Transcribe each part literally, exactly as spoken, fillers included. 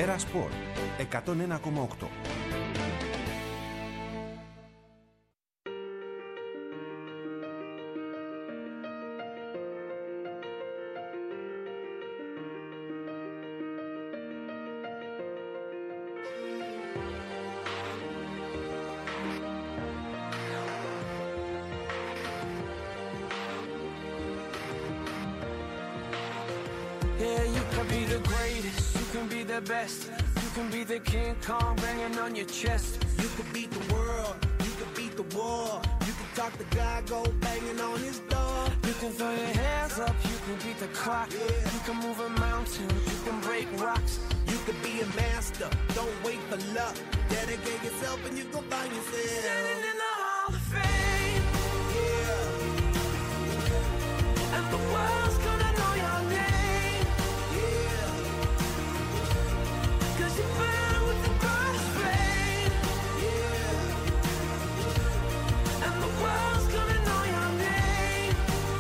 Έρα Σπορ εκατόν ένα κόμμα οκτώ. Yeah, you can be the greatest, you can be the best, you can be the King Kong banging on your chest. You can beat the world, you can beat the war, you can talk to God, go banging on his door. You can throw your hands up, you can beat the clock, Yeah. you can move a mountain, you can break rocks. You can be a master, don't wait for luck. Dedicate yourself and you go find yourself. Standing in the Hall of Fame, Yeah, and the world's gonna know your name, yeah, 'cause you burn with the brightest flame, yeah, and the world's gonna know your name,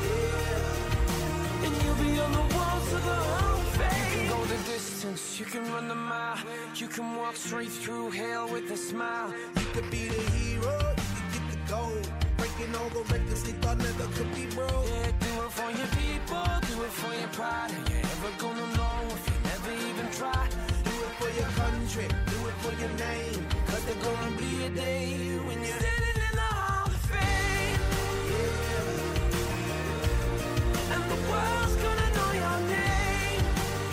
yeah. and you'll be on the walls of the Hall of Fame. You can go the distance, you can run the mile, you can walk straight through hell with a smile. You could be the hero, you could get the gold. Breaking all the records they thought never could be broke. Yeah, do it for your people, do it for your pride. And you're never gonna know if you never even try. Do it for your country, do it for your name. Cause there's gonna be a day when you're standing in the Hall of Fame, and the world's gonna know your name,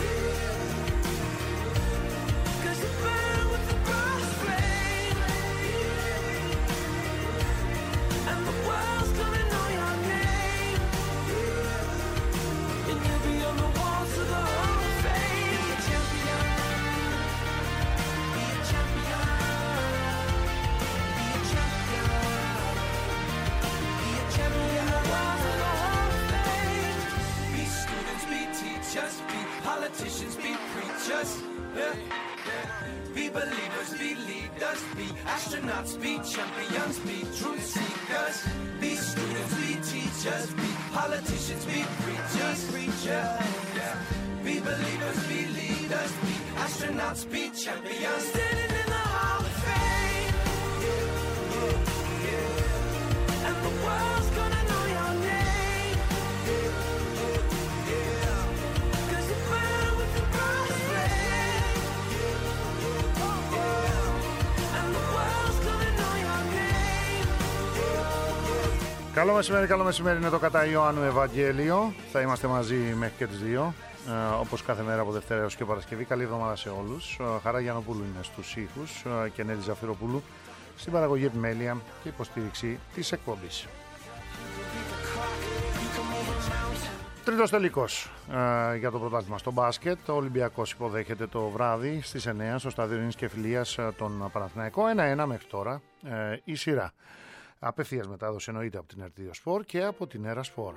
'cause you burn with the brightest flame, and the world's gonna know your name, and you'll be on the walls of the Hall of Fame. Be a champion, be a champion, be a champion, be a champion. Walls of the Hall of Fame. Be students, be teachers, be politicians, be preachers. Yeah. Be believers, be leaders, be astronauts, be champions, be truth seekers. Be students, be teachers, be politicians, be preachers, preachers. Yeah. Be believers, be leaders, be astronauts, be champions. Standing in the Hall of Fame, and the world's gonna know your name, 'cause you burn with the brightest flame, and the world's gonna know your name. Καλό μεσημέρι, καλό μεσημέρι. Είναι το κατά Ιωάννου Ευαγγέλιο. Θα είμαστε μαζί μέχρι και τις δύο, ε, όπως κάθε μέρα από Δευτέρα έως και Παρασκευή. Καλή εβδομάδα σε όλους. Ε, Χαρά Γιαννοπούλου είναι στους ήχους ε, και Νέλη Ζαφυροπούλου στην παραγωγή, επιμέλεια και υποστήριξη της εκπομπής. Τρίτος τελικός ε, για το πρωτάθλημα στο μπάσκετ. Ο Ολυμπιακός υποδέχεται το βράδυ στις εννιά στο στάδιο Ειρήνης και Φιλίας ε, τον Παναθηναϊκό. ένα ένα μέχρι τώρα ε, η σειρά. Απευθείας μετάδοση εννοείται από την Ερ δύο Sport και από την Έρα Sport.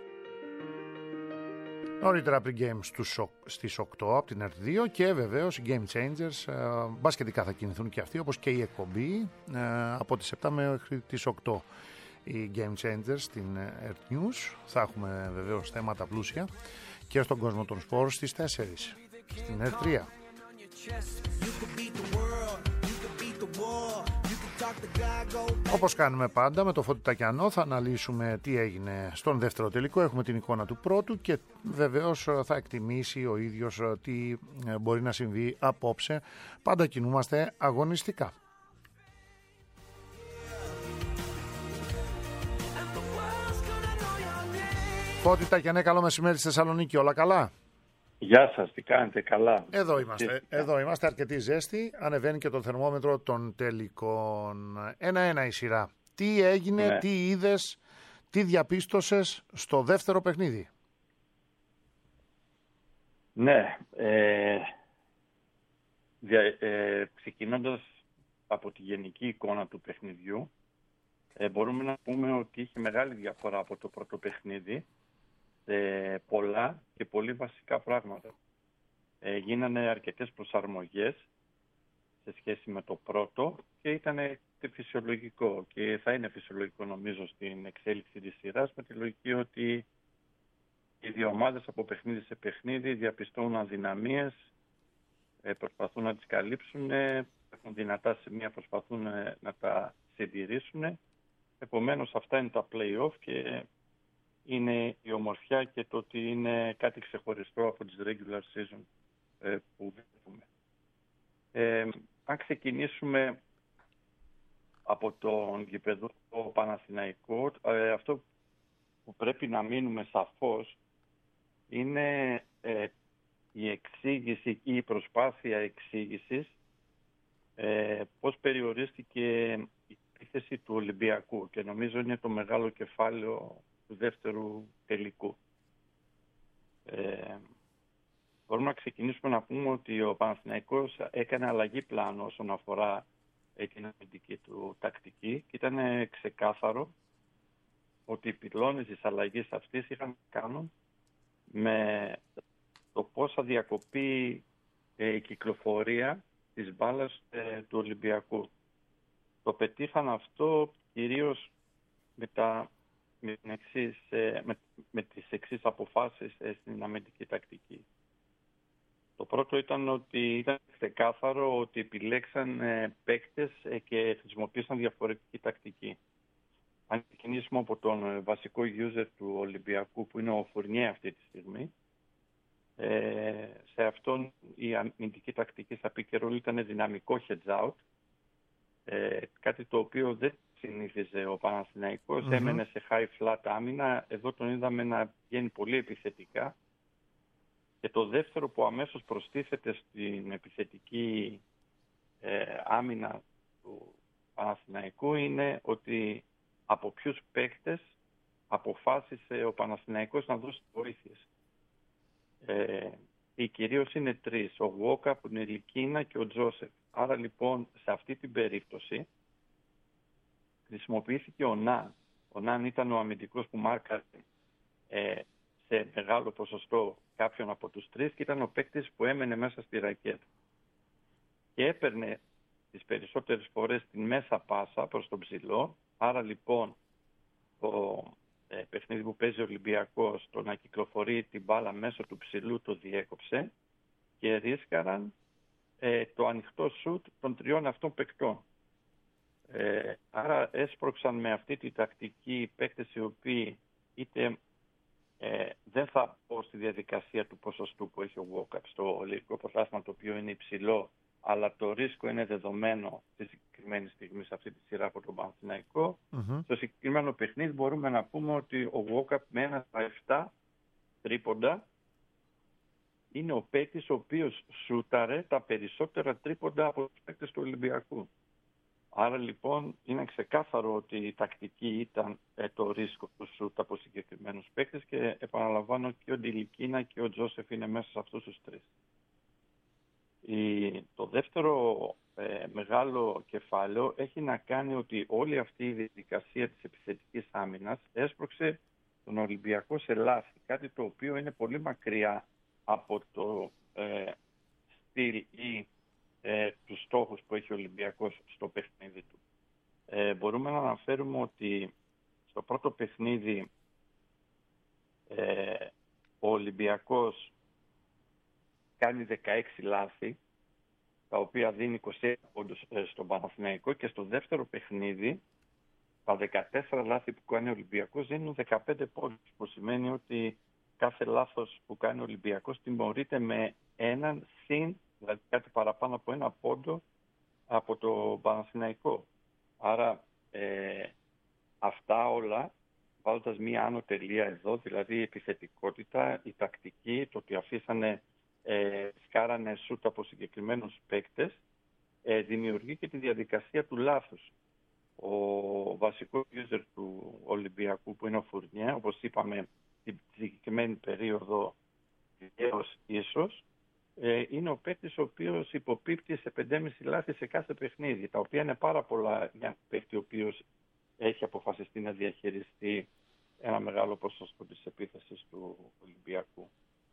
Νωρίτερα pre-game στις οκτώ από την Ερ δύο και βεβαίως οι Game Changers ε, μπασκετικά θα κινηθούν και αυτοί, όπως και η εκπομπή ε, από τις επτά μέχρι τις οκτώ. Οι Game Changers στην Earth News. Θα έχουμε βεβαίως θέματα πλούσια και στον κόσμο των σπορ στις τέσσερις στην Earth τρία. Όπως κάνουμε πάντα με το Φώτη Τακιανό, θα αναλύσουμε τι έγινε στον δεύτερο τελικό. Έχουμε την εικόνα του πρώτου και βεβαίως θα εκτιμήσει ο ίδιος τι μπορεί να συμβεί απόψε. Πάντα κινούμαστε αγωνιστικά. Φώτη Τακιανέ, καλό μεσημέρι στη Θεσσαλονίκη, όλα καλά? Γεια σας, τι κάνετε, καλά? Εδώ είμαστε, εδώ είμαστε, αρκετή ζέστη, ανεβαίνει και το θερμόμετρο των τελικών. Ένα-ένα η σειρά. Τι έγινε, ναι. τι είδες, τι διαπίστωσες στο δεύτερο παιχνίδι? Ναι, ε, δια, ε, ξεκινώντας από τη γενική εικόνα του παιχνιδιού, ε, μπορούμε να πούμε ότι είχε μεγάλη διαφορά από το πρώτο παιχνίδι. Ε, πολλά και πολύ βασικά πράγματα. Ε, γίνανε αρκετές προσαρμογές σε σχέση με το πρώτο και ήταν φυσιολογικό και θα είναι φυσιολογικό νομίζω στην εξέλιξη της σειράς, με τη λογική ότι οι δύο ομάδες από παιχνίδι σε παιχνίδι διαπιστώνουν αδυναμίες ε, προσπαθούν να τις καλύψουν, ε, έχουν δυνατά σημεία, προσπαθούν ε, να τα συντηρήσουν. Επομένως αυτά είναι τα play-off και είναι η ομορφιά και το ότι είναι κάτι ξεχωριστό από τις regular season ε, που βλέπουμε. Ε, αν ξεκινήσουμε από τον γηπεδό Παναθηναϊκό, ε, αυτό που πρέπει να μείνουμε σαφώς είναι ε, η εξήγηση ή η προσπάθεια εξήγησης ε, πώς περιορίστηκε η επίθεση του Ολυμπιακού, και νομίζω είναι το μεγάλο κεφάλαιο του δεύτερου τελικού. Ε, μπορούμε να ξεκινήσουμε να πούμε ότι ο Παναθηναϊκός έκανε αλλαγή πλάνο όσον αφορά την αμυντική του τακτική και ήταν ξεκάθαρο ότι οι πυλώνες της αλλαγής αυτής είχαν να κάνουν με το πώς θα διακοπεί ε, η κυκλοφορία της μπάλας ε, του Ολυμπιακού. Το πετύχαν αυτό κυρίως με, τα, με, την εξής, ε, με, με τις εξής αποφάσεις ε, στην αμυντική τακτική. Το πρώτο ήταν ότι ήταν ξεκάθαρο ότι επιλέξαν ε, παίκτες ε, και χρησιμοποίησαν διαφορετική τακτική. Αν ξεκινήσουμε από τον ε, βασικό user του Ολυμπιακού, που είναι ο Φουρνιέ αυτή τη στιγμή, ε, σε αυτόν η αμυντική τακτική στα pick and roll ήταν δυναμικό heads out, ε, κάτι το οποίο δεν συνήθιζε ο Παναθηναϊκός, mm-hmm. έμενε σε high flat άμυνα, εδώ τον είδαμε να βγαίνει πολύ επιθετικά. Και το δεύτερο που αμέσως προστίθεται στην επιθετική ε, άμυνα του Παναθηναϊκού είναι ότι από ποιους παίκτες αποφάσισε ο Παναθηναϊκός να δώσει βοήθειες. Ε, οι κυρίως είναι τρεις, ο Γουόκα, που είναι η Λικίνα και ο Τζόσεφ. Άρα λοιπόν σε αυτή την περίπτωση χρησιμοποιήθηκε ο Ναν. Ο Ναν ήταν ο αμυντικός που μάρκαρε ε, σε μεγάλο ποσοστό κάποιον από τους τρεις και ήταν ο παίκτης που έμενε μέσα στη ρακέτα. Και έπαιρνε τις περισσότερες φορές την μέσα πάσα προς τον ψηλό. Άρα λοιπόν το ε, παιχνίδι που παίζει ο Ολυμπιακός, το να κυκλοφορεί την μπάλα μέσω του ψηλού, το διέκοψε και ρίσκαραν ε, το ανοιχτό σουτ των τριών αυτών παικτών. Ε, άρα έσπρωξαν με αυτή τη τακτική παίκτες οι οποίοι είτε Ε, δεν θα πω στη διαδικασία του ποσοστού που έχει ο Walkup στο ελληνικό πρωτάθλημα, το οποίο είναι υψηλό, αλλά το ρίσκο είναι δεδομένο στη συγκεκριμένη στιγμή σε αυτή τη σειρά από τον Παναθηναϊκό. Mm-hmm. Στο συγκεκριμένο παιχνίδι μπορούμε να πούμε ότι ο Walkup με ένα στα επτά τρίποντα είναι ο παίκτης ο οποίος σούταρε τα περισσότερα τρίποντα από τους παίκτες του Ολυμπιακού. Άρα λοιπόν είναι ξεκάθαρο ότι η τακτική ήταν ε, το ρίσκο του σούτ από συγκεκριμένους παίκτες και επαναλαμβάνω και ο Ντιλικίνα και ο Τζόσεφ είναι μέσα σε αυτούς τους τρεις. Η, το δεύτερο ε, μεγάλο κεφάλαιο έχει να κάνει ότι όλη αυτή η διαδικασία της επιθετικής άμυνας έσπρωξε τον Ολυμπιακό σε λάθη, κάτι το οποίο είναι πολύ μακριά από το ε, στυλ ή Ε, τους στόχους που έχει ο Ολυμπιακός στο παιχνίδι του. Ε, μπορούμε να αναφέρουμε ότι στο πρώτο παιχνίδι ε, ο Ολυμπιακός κάνει δεκαέξι λάθη, τα οποία δίνει είκοσι ένα πόντους ε, στον Παναθηναϊκό, και στο δεύτερο παιχνίδι τα δεκατέσσερα λάθη που κάνει ο Ολυμπιακός δίνουν δεκαπέντε πόντους, που σημαίνει ότι κάθε λάθος που κάνει ο Ολυμπιακός τιμωρείται με έναν συν, δηλαδή κάτι παραπάνω από ένα πόντο από το Παναθηναϊκό. Άρα ε, αυτά όλα, βάζοντας μία άνω τελεία εδώ, δηλαδή η επιθετικότητα, η τακτική, το ότι αφήσανε, ε, σκάρανε σούτ από συγκεκριμένους παίκτες, ε, δημιουργεί και τη διαδικασία του λάθους. Ο βασικός user του Ολυμπιακού, που είναι ο Φουρνιέ, όπως είπαμε την συγκεκριμένη περίοδο έως ίσως, είναι ο παίκτης ο οποίος υποπίπτει σε πέντε κόμμα πέντε λάθη σε κάθε παιχνίδι, τα οποία είναι πάρα πολλά για ένα παίκτη ο οποίος έχει αποφασιστεί να διαχειριστεί ένα μεγάλο ποσοστό της επίθεσης του Ολυμπιακού.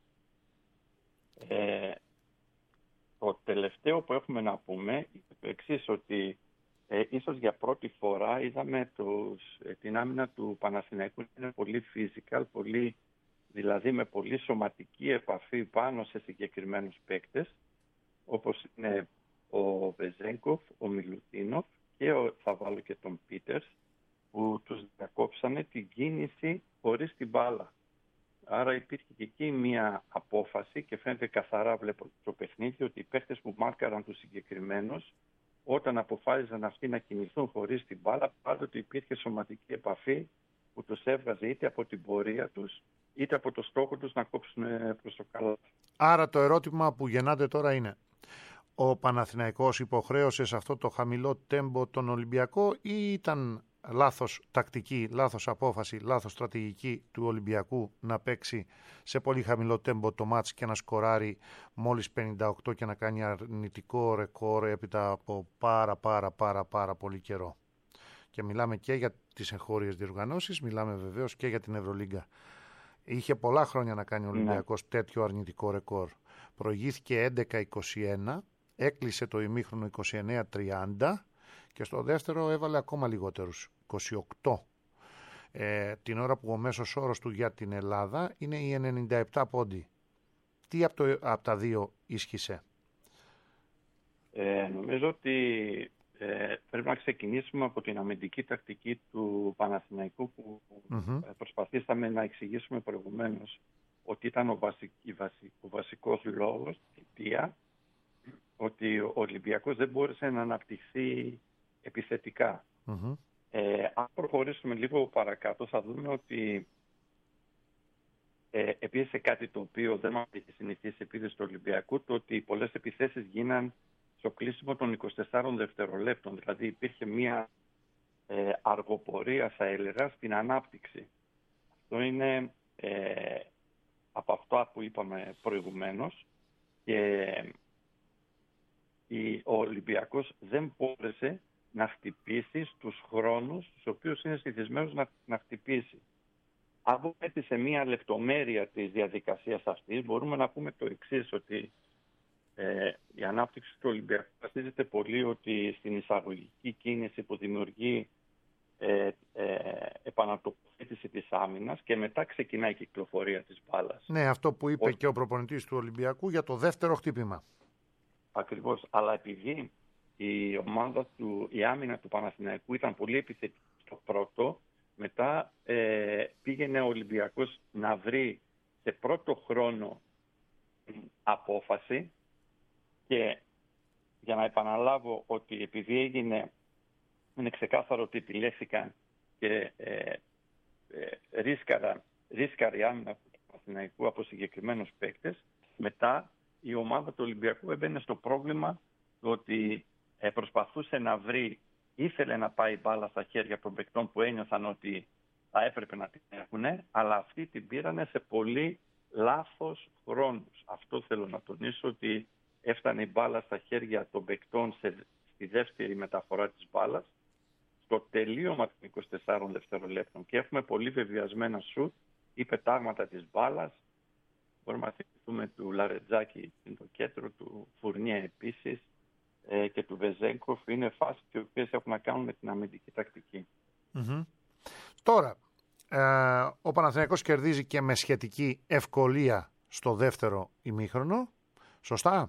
Ε, το τελευταίο που έχουμε να πούμε είναι το εξής, ότι ε, ίσως για πρώτη φορά είδαμε τους, ε, την άμυνα του Παναθηναϊκού είναι πολύ physical, πολύ, δηλαδή με πολύ σωματική επαφή πάνω σε συγκεκριμένους παίκτες, όπως είναι ο Βεζέγκοφ, ο Μιλουτίνοφ και ο, θα βάλω και τον Πίτερς, που τους διακόψανε την κίνηση χωρίς την μπάλα. Άρα υπήρχε και εκεί μία απόφαση και φαίνεται καθαρά, βλέπω το παιχνίδι, ότι οι παίχτες που μάρκαραν τους συγκεκριμένους, όταν αποφάσιζαν αυτοί να κινηθούν χωρίς την μπάλα, πάντοτε υπήρχε σωματική επαφή που τους έβγαζε είτε από την πορεία τους, είτε από το στόχο τους να κόψουν προς το καλάθι. Άρα το ερώτημα που γεννάται τώρα είναι, ο Παναθηναϊκός υποχρέωσε σε αυτό το χαμηλό τέμπο τον Ολυμπιακό ή ήταν λάθος τακτική, λάθος απόφαση, λάθος στρατηγική του Ολυμπιακού να παίξει σε πολύ χαμηλό τέμπο το μάτς και να σκοράρει μόλις πενήντα οκτώ και να κάνει αρνητικό ρεκόρ έπειτα από πάρα πάρα πάρα πάρα πολύ καιρό. Και μιλάμε και για τις εγχώριες διοργανώσεις, μιλάμε βεβαίως και για την Ευρωλίγκα. Είχε πολλά χρόνια να κάνει ο Ολυμπιακός ναι. τέτοιο αρνητικό ρεκόρ. Προηγήθηκε έντεκα είκοσι ένα, έκλεισε το ημίχρονο είκοσι εννέα τριάντα και στο δεύτερο έβαλε ακόμα λιγότερους, είκοσι οκτώ. Ε, την ώρα που ο μέσος όρος του για την Ελλάδα είναι οι ενενήντα επτά πόντοι. Τι από, το, από τα δύο ίσχυσε? Ε, νομίζω ότι ε, πρέπει να ξεκινήσουμε από την αμυντική τακτική του Παναθηναϊκού που mm-hmm. προσπαθήσαμε να εξηγήσουμε προηγουμένως ότι ήταν ο, βασικ, βασικ, ο βασικός λόγος, η αιτία, ότι ο Ολυμπιακός δεν μπόρεσε να αναπτυχθεί επιθετικά. Mm-hmm. Ε, αν προχωρήσουμε λίγο παρακάτω θα δούμε ότι ε, επίσης κάτι το οποίο δεν μας έχει συνηθίσει επίθεση του Ολυμπιακού, το ότι πολλές επιθέσεις γίναν στο κλείσιμο των είκοσι τεσσάρων δευτερολέπτων. Δηλαδή υπήρχε μια ε, αργοπορία, θα έλεγα, στην ανάπτυξη. Αυτό είναι ε, από αυτό που είπαμε προηγουμένως και ο Ολυμπιακός δεν μπόρεσε να χτυπήσει στους χρόνους στους οποίους είναι συνηθισμένος να, να χτυπήσει. Αν δούμε σε μία λεπτομέρεια της διαδικασίας αυτής, μπορούμε να πούμε το εξής, ότι ε, η ανάπτυξη του Ολυμπιακού βασίζεται πολύ ότι στην εισαγωγική κίνηση που δημιουργεί ε, ε, επανατοποθέτηση της άμυνας και μετά ξεκινάει η κυκλοφορία της μπάλας. Ναι, αυτό που είπε Ως... και ο προπονητής του Ολυμπιακού για το δεύτερο χτύπημα. Ακριβώς, αλλά επειδή η ομάδα του, η άμυνα του Παναθηναϊκού ήταν πολύ επιθετική στο πρώτο, μετά ε, πήγαινε ο Ολυμπιακός να βρει σε πρώτο χρόνο απόφαση και για να επαναλάβω ότι επειδή έγινε, είναι ξεκάθαρο ότι επιλέχθηκαν και ε, ε, ρίσκαρα, ρίσκαρη άμυνα του Παναθηναϊκού από συγκεκριμένους παίκτες, μετά η ομάδα του Ολυμπιακού έμπαινε στο πρόβλημα ότι ε, προσπαθούσε να βρει, ήθελε να πάει μπάλα στα χέρια των παικτών που ένιωθαν ότι θα έπρεπε να την έχουν, αλλά αυτοί την πήρανε σε πολύ λάθος χρόνους. Αυτό θέλω να τονίσω, ότι έφτανε η μπάλα στα χέρια των παικτών σε, στη δεύτερη μεταφορά της μπάλας, στο τελείωμα των είκοσι τεσσάρων δευτερολέπτων και έχουμε πολύ βεβαιασμένα σουτ ή πετάγματα της μπάλας. Μπορούμε να θυμηθούμε του Λαρετζάκη, το κέντρο του Φουρνιέ επίσης ε, και του Βεζέγκοφ. Είναι φάσεις οι οποίες έχουν να κάνουν με την αμυντική τακτική. Mm-hmm. Τώρα, ε, ο Παναθηναϊκός κερδίζει και με σχετική ευκολία στο δεύτερο ημίχρονο. Σωστά?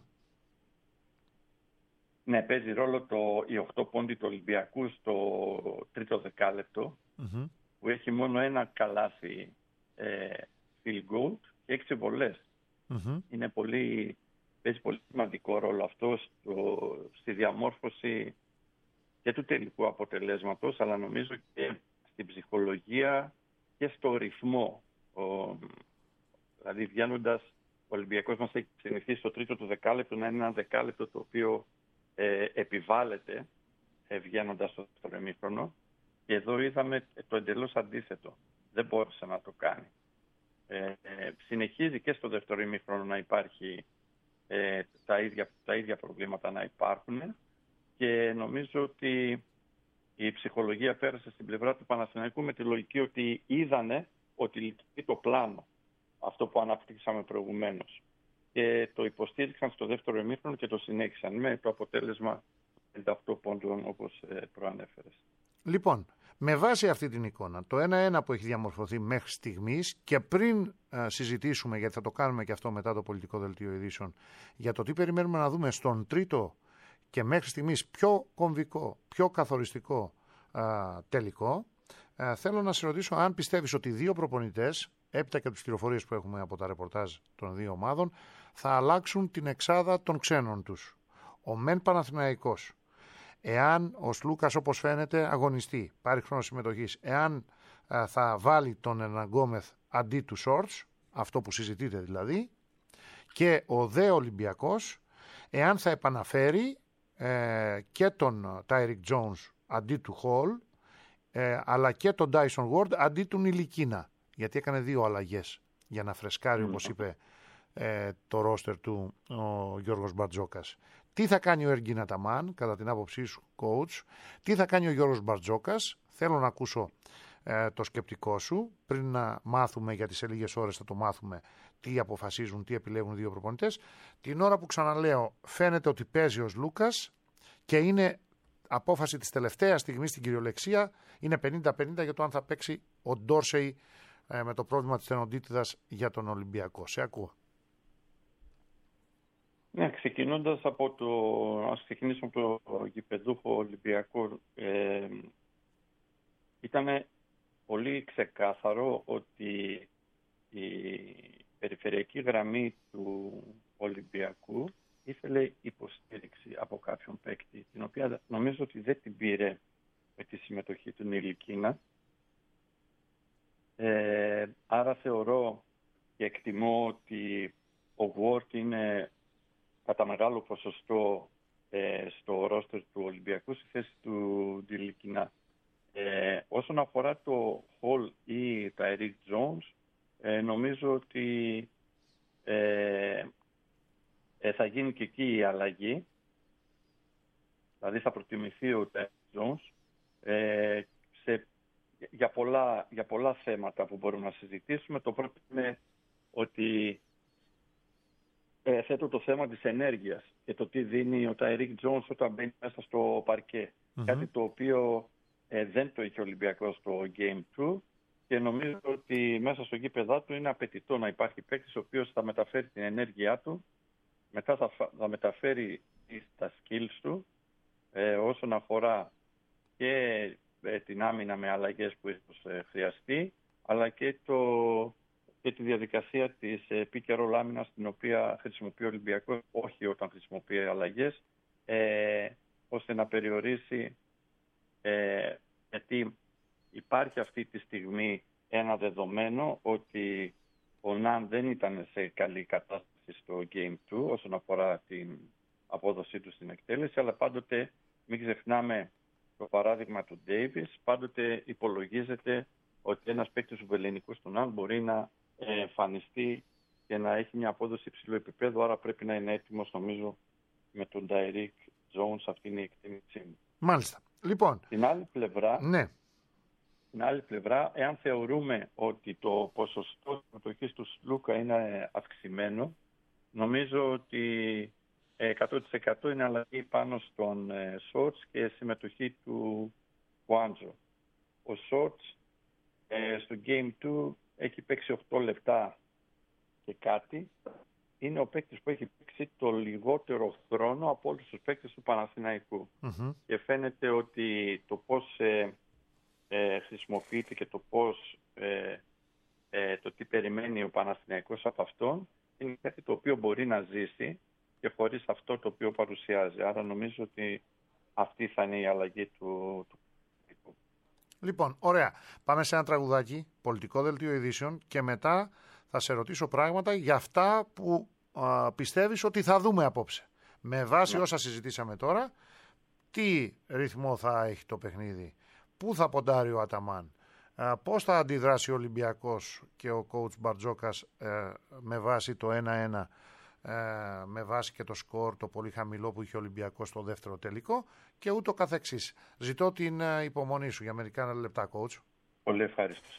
Ναι, παίζει ρόλο το, οι οκτώ πόντοι του Ολυμπιακού στο τρίτο δεκάλεπτο, mm-hmm. που έχει μόνο ένα καλάθι ε, field goal και έξι βολές. Mm-hmm. Είναι πολύ, παίζει πολύ σημαντικό ρόλο αυτό στο, στη διαμόρφωση και του τελικού αποτελέσματος, αλλά νομίζω και στην ψυχολογία και στο ρυθμό. Ο, δηλαδή βγαίνοντας, ο Ολυμπιακός μας έχει συνηθίσει στο τρίτο του δεκάλεπτο να είναι ένα δεκάλεπτο το οποίο ε, επιβάλλεται ε, βγαίνοντας στο δεύτερο ημίχρονο, και εδώ είδαμε το εντελώς αντίθετο. Δεν μπόρεσε να το κάνει. Ε, ε, συνεχίζει και στο δεύτερο ημίχρονο να υπάρχει ε, τα, ίδια, τα ίδια προβλήματα να υπάρχουν, και νομίζω ότι η ψυχολογία πέρασε στην πλευρά του Παναθηναϊκού με τη λογική ότι είδανε ότι λειτουργεί το πλάνο, αυτό που αναπτύξαμε προηγουμένως, και το υποστήριξαν στο δεύτερο ημίχρονο και το συνέχισαν με το αποτέλεσμα πενήντα οκτώ πόντων όπως προανέφερες. Λοιπόν, Με βάση αυτή την εικόνα, το ένα ένα που έχει διαμορφωθεί μέχρι στιγμής και πριν α, συζητήσουμε, γιατί θα το κάνουμε και αυτό μετά το πολιτικό δελτίο ειδήσεων, για το τι περιμένουμε να δούμε στον τρίτο και μέχρι στιγμής πιο κομβικό, πιο καθοριστικό α, τελικό, α, θέλω να σε ρωτήσω αν πιστεύεις ότι οι δύο προπονητές, έπειτα και από τις πληροφορίες που έχουμε από τα ρεπορτάζ των δύο ομάδων, θα αλλάξουν την εξάδα των ξένων τους. Ο μεν Παναθηναϊκός, εάν ο Σλούκας όπως φαίνεται αγωνιστεί, πάρει χρόνο συμμετοχής, εάν α, θα βάλει τον Ερναγκόμεθ αντί του Σόρτς, αυτό που συζητείτε δηλαδή, και ο δε Ολυμπιακός, εάν θα επαναφέρει ε, και τον Τάιρικ Τζόουνς αντί του Χολ, ε, αλλά και τον Ντάισον Γουόρντ αντί του Νιλικίνα, γιατί έκανε δύο αλλαγές για να φρεσκάρει, mm. όπως είπε, ε, το ρόστερ του ο Γιώργος Μπαρτζόκας. Τι θα κάνει ο Εργκίν Αταμάν, κατά την άποψή σου, coach, τι θα κάνει ο Γιώργος Μπαρτζόκας, θέλω να ακούσω ε, το σκεπτικό σου, πριν να μάθουμε, γιατί σε λίγες ώρες θα το μάθουμε, τι αποφασίζουν, τι επιλέγουν οι δύο προπονητές. Την ώρα που ξαναλέω, φαίνεται ότι παίζει ο Λούκας και είναι απόφαση της τελευταίας στιγμής στην κυριολεξία, είναι πενήντα πενήντα για το αν θα παίξει ο Ντόρσεϊ ε, με το πρόβλημα της στενοντίτιδας για τον Ολυμπιακό. Σε ακούω. Ναι, ξεκινώντας από το, ας ξεκινήσουμε από το γηπεδούχο Ολυμπιακό, ε, ήταν πολύ ξεκάθαρο ότι η περιφερειακή γραμμή του Ολυμπιακού ήθελε υποστήριξη από κάποιον παίκτη, την οποία νομίζω ότι δεν την πήρε με τη συμμετοχή του Νιλικίνα. Ε, άρα θεωρώ και εκτιμώ ότι ο Γουόρτ είναι κατά μεγάλο ποσοστό ε, στο ρόστερ του Ολυμπιακού στη θέση του Νιλικίνα. Ε, όσον αφορά το Χολ ή τα Τάιρικ Τζόουνς, ε, νομίζω ότι ε, ε, θα γίνει και εκεί η αλλαγή. Δηλαδή θα προτιμηθεί ο Τάιρικ Τζόουνς ε, σε, για, πολλά, για πολλά θέματα που μπορούμε να συζητήσουμε. Το πρώτο είναι ότι ε, θέτω το θέμα της ενέργειας και το τι δίνει ο Τάιρικ Τζόουνς όταν μπαίνει μέσα στο παρκέ. Mm-hmm. Κάτι το οποίο ε, δεν το είχε ο Ολυμπιακός στο Game δύο και νομίζω ότι μέσα στο γήπεδά του είναι απαιτητό να υπάρχει παίκτης ο οποίος θα μεταφέρει την ενέργειά του, μετά θα, θα μεταφέρει τα skills του ε, όσον αφορά και ε, την άμυνα με αλλαγές που ίσως ε, χρειαστεί, αλλά και, το, και τη διαδικασία της ε, pick and roll άμυνας, την οποία χρησιμοποιεί ο Ολυμπιακός, όχι όταν χρησιμοποιεί αλλαγές, ε, ώστε να περιορίσει, ε, γιατί υπάρχει αυτή τη στιγμή ένα δεδομένο ότι ο Ναν δεν ήταν σε καλή κατάσταση στο Game δύο όσον αφορά την απόδοσή του στην εκτέλεση, αλλά πάντοτε μην ξεχνάμε το παράδειγμα του Ντέιβις, πάντοτε υπολογίζεται ότι ένας παίκτης του βεληνικού του Ναν μπορεί να εμφανιστεί και να έχει μια απόδοση υψηλού επίπεδου, άρα πρέπει να είναι έτοιμος, νομίζω, με τον Τάιρικ Τζόουνς. Αυτή είναι η εκτίμησή μου. Μάλιστα. Λοιπόν, την άλλη πλευρά, ναι. την άλλη πλευρά, εάν θεωρούμε ότι το ποσοστό συμμετοχής του Σλούκα είναι αυξημένο, νομίζω ότι εκατό τοις εκατό είναι αλλαγή πάνω στον Σόρτς και συμμετοχή του Κουάντζο. Ο Σόρτς ε, στο Game δύο έχει παίξει οκτώ λεπτά και κάτι. Είναι ο παίκτης που έχει παίξει το λιγότερο χρόνο από όλους τους παίκτες του Παναθηναϊκού. Mm-hmm. Και φαίνεται ότι το πώς ε, ε, χρησιμοποιείται και το πώς ε, ε, το τι περιμένει ο Παναθηναϊκός από αυτόν είναι κάτι το οποίο μπορεί να ζήσει και χωρίς αυτό το οποίο παρουσιάζει. Άρα νομίζω ότι αυτή θα είναι η αλλαγή του, του... Λοιπόν, ωραία. Πάμε σε ένα τραγουδάκι, πολιτικό δελτίο ειδήσεων, και μετά θα σε ρωτήσω πράγματα για αυτά που α, πιστεύεις ότι θα δούμε απόψε. Με βάση ναι. όσα συζητήσαμε τώρα, τι ρυθμό θα έχει το παιχνίδι, πού θα ποντάρει ο Αταμάν, α, πώς θα αντιδράσει ο Ολυμπιακός και ο coach Μπαρτζόκας ε, με βάση το ένα ένα, ε, με βάση και το σκορ το πολύ χαμηλό που είχε ο Ολυμπιακός στο δεύτερο τελικό και ούτω καθεξής. Ζητώ την ε, υπομονή σου για μερικά λεπτά, coach. Πολύ ευχαριστώ.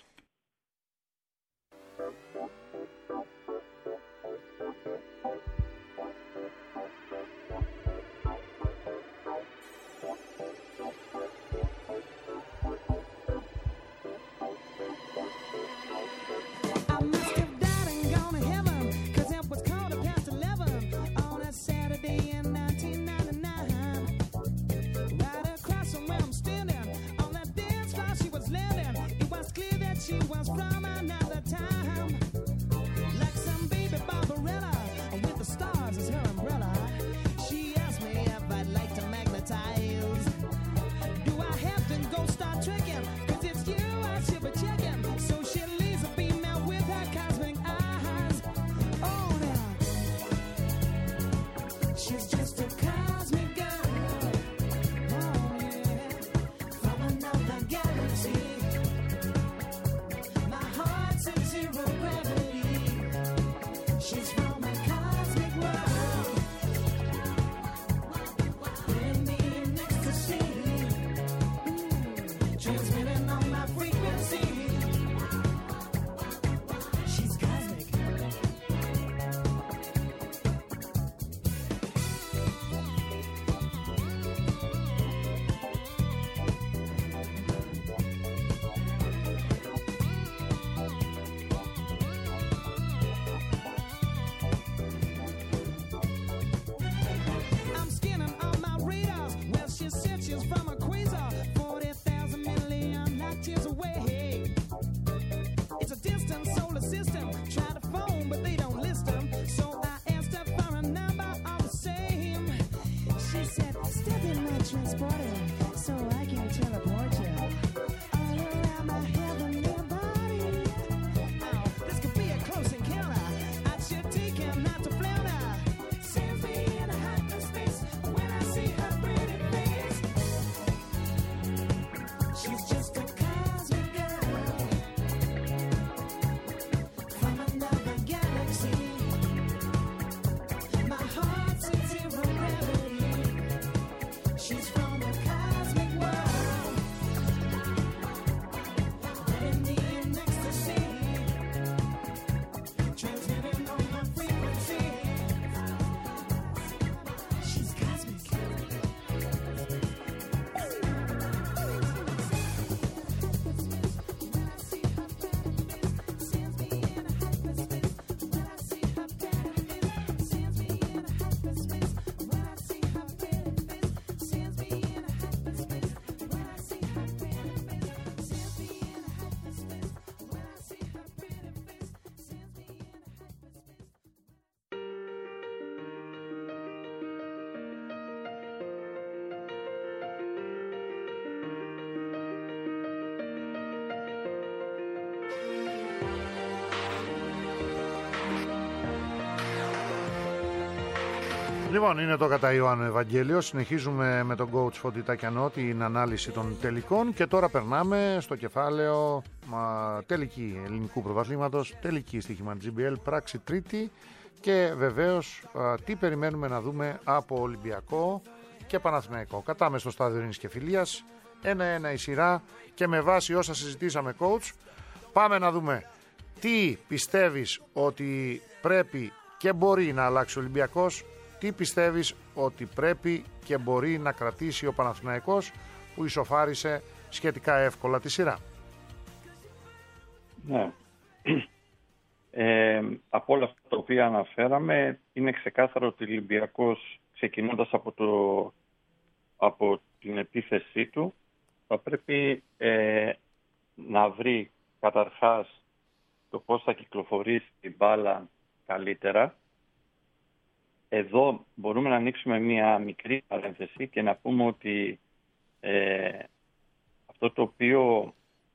Λοιπόν, είναι το κατά Ιωάννου Ευαγγέλιο. Συνεχίζουμε με τον coach Φώτη Τακιανό την ανάλυση των τελικών και τώρα περνάμε στο κεφάλαιο μα, τελική ελληνικού πρωταθλήματος, τελική στοίχημα τζι μπι ελ, πράξη τρίτη και βεβαίως α, τι περιμένουμε να δούμε από Ολυμπιακό και Παναθηναϊκό. Κατάμε στο στάδιο Ειρήνης και Φιλίας, ένα-ένα η σειρά και με βάση όσα συζητήσαμε coach, πάμε να δούμε τι πιστεύεις ότι πρέπει και μπορεί να αλλάξει ο Ολυμπιακός. Τι πιστεύεις ότι πρέπει και μπορεί να κρατήσει ο Παναθηναϊκός που ισοφάρισε σχετικά εύκολα τη σειρά? Ναι. Ε, από όλα αυτά τα οποία αναφέραμε είναι ξεκάθαρο ότι ο Ολυμπιακός, ξεκινώντας από, το, από την επίθεσή του, θα πρέπει ε, να βρει καταρχάς το πώς θα κυκλοφορήσει την μπάλα καλύτερα. Εδώ μπορούμε να ανοίξουμε μία μικρή παρένθεση και να πούμε ότι ε, αυτό το οποίο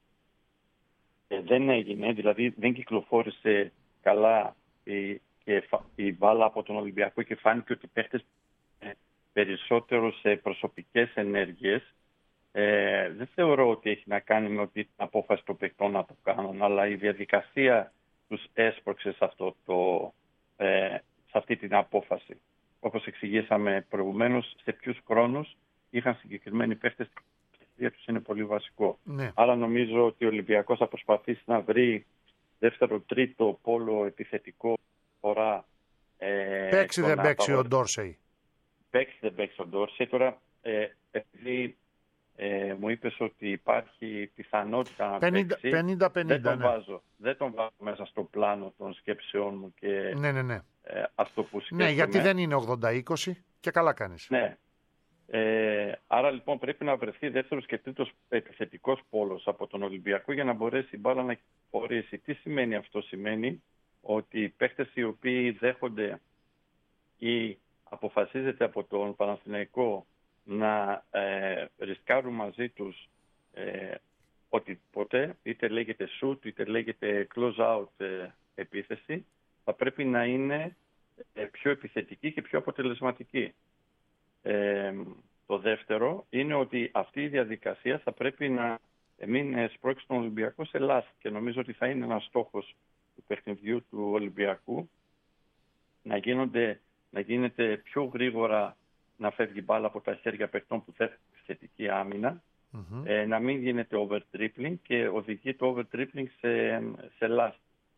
ε, δεν έγινε, δηλαδή δεν κυκλοφόρησε καλά η, και, η μπάλα από τον Ολυμπιακό και φάνηκε ότι παίχτες ε, περισσότερο σε προσωπικές ενέργειες. Ε, δεν θεωρώ ότι έχει να κάνει με ότι την απόφαση των παιχτών να το κάνουν, αλλά η διαδικασία τους έσπρωξε σε αυτό το... Ε, σε αυτή την απόφαση. Όπως εξηγήσαμε προηγουμένως, σε ποιους χρόνους είχαν συγκεκριμένοι παίχτες, η ευκαιρία τους είναι πολύ βασικό. Ναι. Άρα νομίζω ότι ο Ολυμπιακός θα προσπαθήσει να βρει δεύτερο, τρίτο πόλο επιθετικό φορά. Ε, παίξει δεν παίξει ο Ντόρσεϊ. Παίξει δεν παίξει ο Ντόρσεϊ. Τώρα, ε, επειδή ε, μου είπες ότι υπάρχει πιθανότητα να πενήντα, παίξει, πενήντα, πενήντα, δεν, τον ναι. βάζω, δεν τον βάζω μέσα στο πλάνο των σκέψεών μου και Ναι, ναι, ναι. ε, αυτό που σκέφτομαι. Ναι, γιατί δεν είναι ογδόντα είκοσι και καλά κάνεις. Ναι. Ε, άρα λοιπόν πρέπει να βρεθεί δεύτερος και τρίτος επιθετικός πόλος από τον Ολυμπιακό για να μπορέσει η μπάλα να κυκλοφορήσει. Τι σημαίνει αυτό? Σημαίνει ότι οι παίχτες οι οποίοι δέχονται ή αποφασίζεται από τον Παναθηναϊκό να ε, ρισκάρουν μαζί τους ε, οτιδήποτε, είτε λέγεται shoot, είτε λέγεται close out ε, επίθεση, θα πρέπει να είναι ε, πιο επιθετική και πιο αποτελεσματική. Ε, το δεύτερο είναι ότι αυτή η διαδικασία θα πρέπει να μην σπρώξει τον Ολυμπιακό σε λάθη και νομίζω ότι θα είναι ένας στόχος του παιχνιδιού του Ολυμπιακού να, γίνονται, να γίνεται πιο γρήγορα να φεύγει μπάλα από τα χέρια παιχτών που θέλουν θετική άμυνα, mm-hmm. ε, να μην γίνεται over-dribbling και οδηγεί το over-dribbling σε, σε λάθη.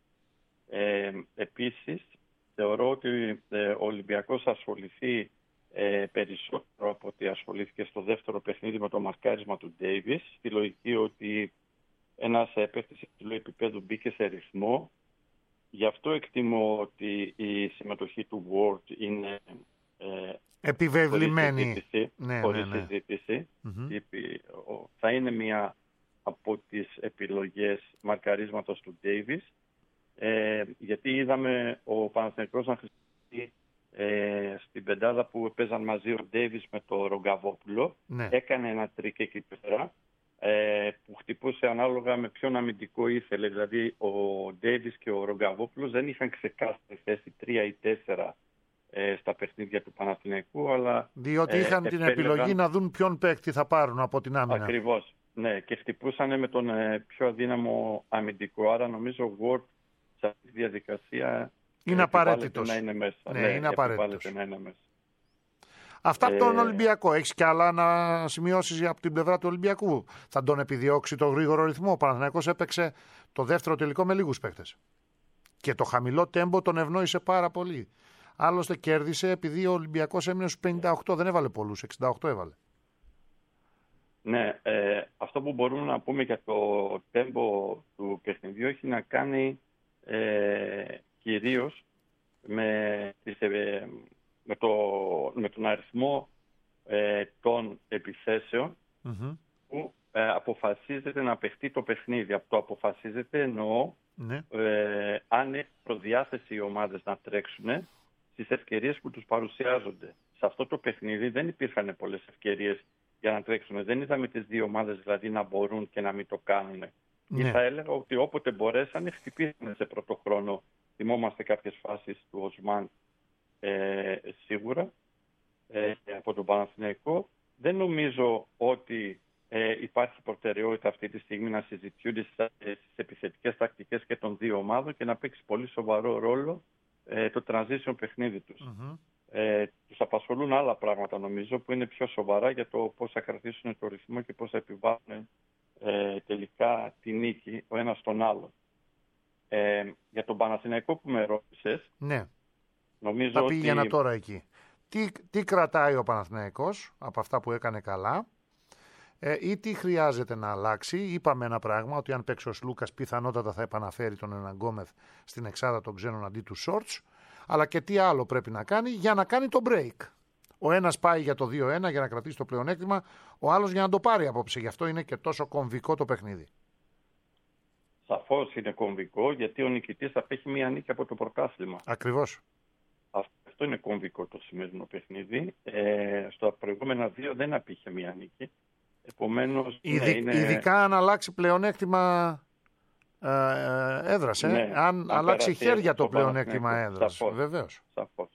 Ε, επίσης, θεωρώ ότι ε, ο Ολυμπιακός θα ασχοληθεί ε, περισσότερο από ότι ασχολήθηκε στο δεύτερο παιχνίδι με το μαρκάρισμα του Ντέιβις, στη λογική ότι ένας παίκτης υψηλού επίπεδου μπήκε σε ρυθμό. Γι' αυτό εκτιμώ ότι η συμμετοχή του Ward είναι ε, επιβεβλημένη. Χωρίς συζήτηση. Ναι, χωρίς ναι, ναι. συζήτηση. Mm-hmm. Θα είναι μία από τις επιλογές μαρκαρίσματος του Ντέιβις. Ε, γιατί είδαμε ο Παναθηναϊκός να χρησιμοποιεί ε, στην πεντάδα που παίζαν μαζί ο Ντέιβις με το Ρογκαβόπουλο. Ναι. Έκανε ένα τρίκ εκεί πέρα ε, που χτυπούσε ανάλογα με ποιον αμυντικό ήθελε. Δηλαδή ο Ντέιβις και ο Ρογκαβόπουλος δεν είχαν ξεκάθαρη θέση τρία ή τέσσερα ε, στα παιχνίδια του Παναθηναϊκού. Αλλά, διότι είχαν ε, την επέλεγαν... επιλογή να δουν ποιον παίκτη θα πάρουν από την άμυνα. Ακριβώς. Ναι, και χτυπούσαν με τον ε, πιο αδύναμο αμυντικό. Άρα νομίζω ο Ward σε αυτή τη διαδικασία είναι απαραίτητος. Να είναι μέσα. Ναι, ναι, είναι απαραίτητος. Να είναι μέσα. Αυτά από τον ε... Ολυμπιακό. Έχεις και άλλα να σημειώσεις από την πλευρά του Ολυμπιακού? Θα τον επιδιώξει το γρήγορο ρυθμό. Ο Παναθηναϊκός έπαιξε το δεύτερο τελικό με λίγους παίκτες. Και το χαμηλό τέμπο τον ευνόησε πάρα πολύ. Άλλωστε κέρδισε επειδή ο Ολυμπιακός έμεινε στους πενήντα οκτώ. Δεν έβαλε πολλούς, εξήντα οκτώ έβαλε. Ναι, ε, αυτό που μπορούμε να πούμε για το τέμπο του παιχνιδιού έχει να κάνει ε, κυρίως με, ε, με, το, με τον αριθμό ε, των επιθέσεων mm-hmm. που ε, αποφασίζεται να παιχτεί το παιχνίδι. Από το αποφασίζεται εννοώ mm-hmm. ε, αν έχει προδιάθεση οι ομάδες να τρέξουν στις ευκαιρίες που τους παρουσιάζονται. Σε αυτό το παιχνίδι δεν υπήρχαν πολλές ευκαιρίες για να τρέξουν. Δεν είδαμε τις δύο ομάδες δηλαδή να μπορούν και να μην το κάνουν. Ναι. Ή θα έλεγα ότι όποτε μπορέσανε χτυπήσανε σε πρώτο χρόνο. Θυμόμαστε κάποιες φάσεις του Οσμάν ε, σίγουρα ε, από τον Παναθηναϊκό. Δεν νομίζω ότι ε, υπάρχει προτεραιότητα αυτή τη στιγμή να συζητιούνται στις επιθετικές τακτικές και των δύο ομάδων και να παίξει πολύ σοβαρό ρόλο ε, το transition παιχνίδι τους. Mm-hmm. Ε, τους απασχολούν άλλα πράγματα νομίζω που είναι πιο σοβαρά για το πώς θα κρατήσουν το ρυθμό και πώς θα επιβάλλουν ε, τελικά τη νίκη ο ένας στον άλλο. Ε, για τον Παναθηναϊκό που με ρώτησες, ναι. νομίζω θα ότι... πήγαινα τώρα εκεί. Τι, τι κρατάει ο Παναθηναϊκός από αυτά που έκανε καλά ε, ή τι χρειάζεται να αλλάξει? Είπαμε ένα πράγμα, ότι αν παίξει ο Σλούκας πιθανότατα θα επαναφέρει τον Εναγκόμεθ στην εξάδα των ξένων αντί του Σόρτς. Αλλά και τι άλλο πρέπει να κάνει για να κάνει το break. Ο ένας πάει για το δύο ένα για να κρατήσει το πλεονέκτημα, ο άλλος για να το πάρει απόψε. Γι' αυτό είναι και τόσο κομβικό το παιχνίδι. Σαφώς είναι κομβικό, γιατί ο νικητής θα έχει μία νίκη από το πρωτάθλημα. Ακριβώς. Αυτό είναι κομβικό το σημερινό παιχνίδι. Ε, στα προηγούμενα δύο δεν απήχε μία νίκη. Επομένως, Ειδι, ναι, είναι... Ειδικά αν αλλάξει πλεονέκτημα ε, έδρας. Ε. Ναι, αν αλλάξει χέρια το πλεονέκτημα έδρας. Σαφώς. Βεβαίως. Σαφώς.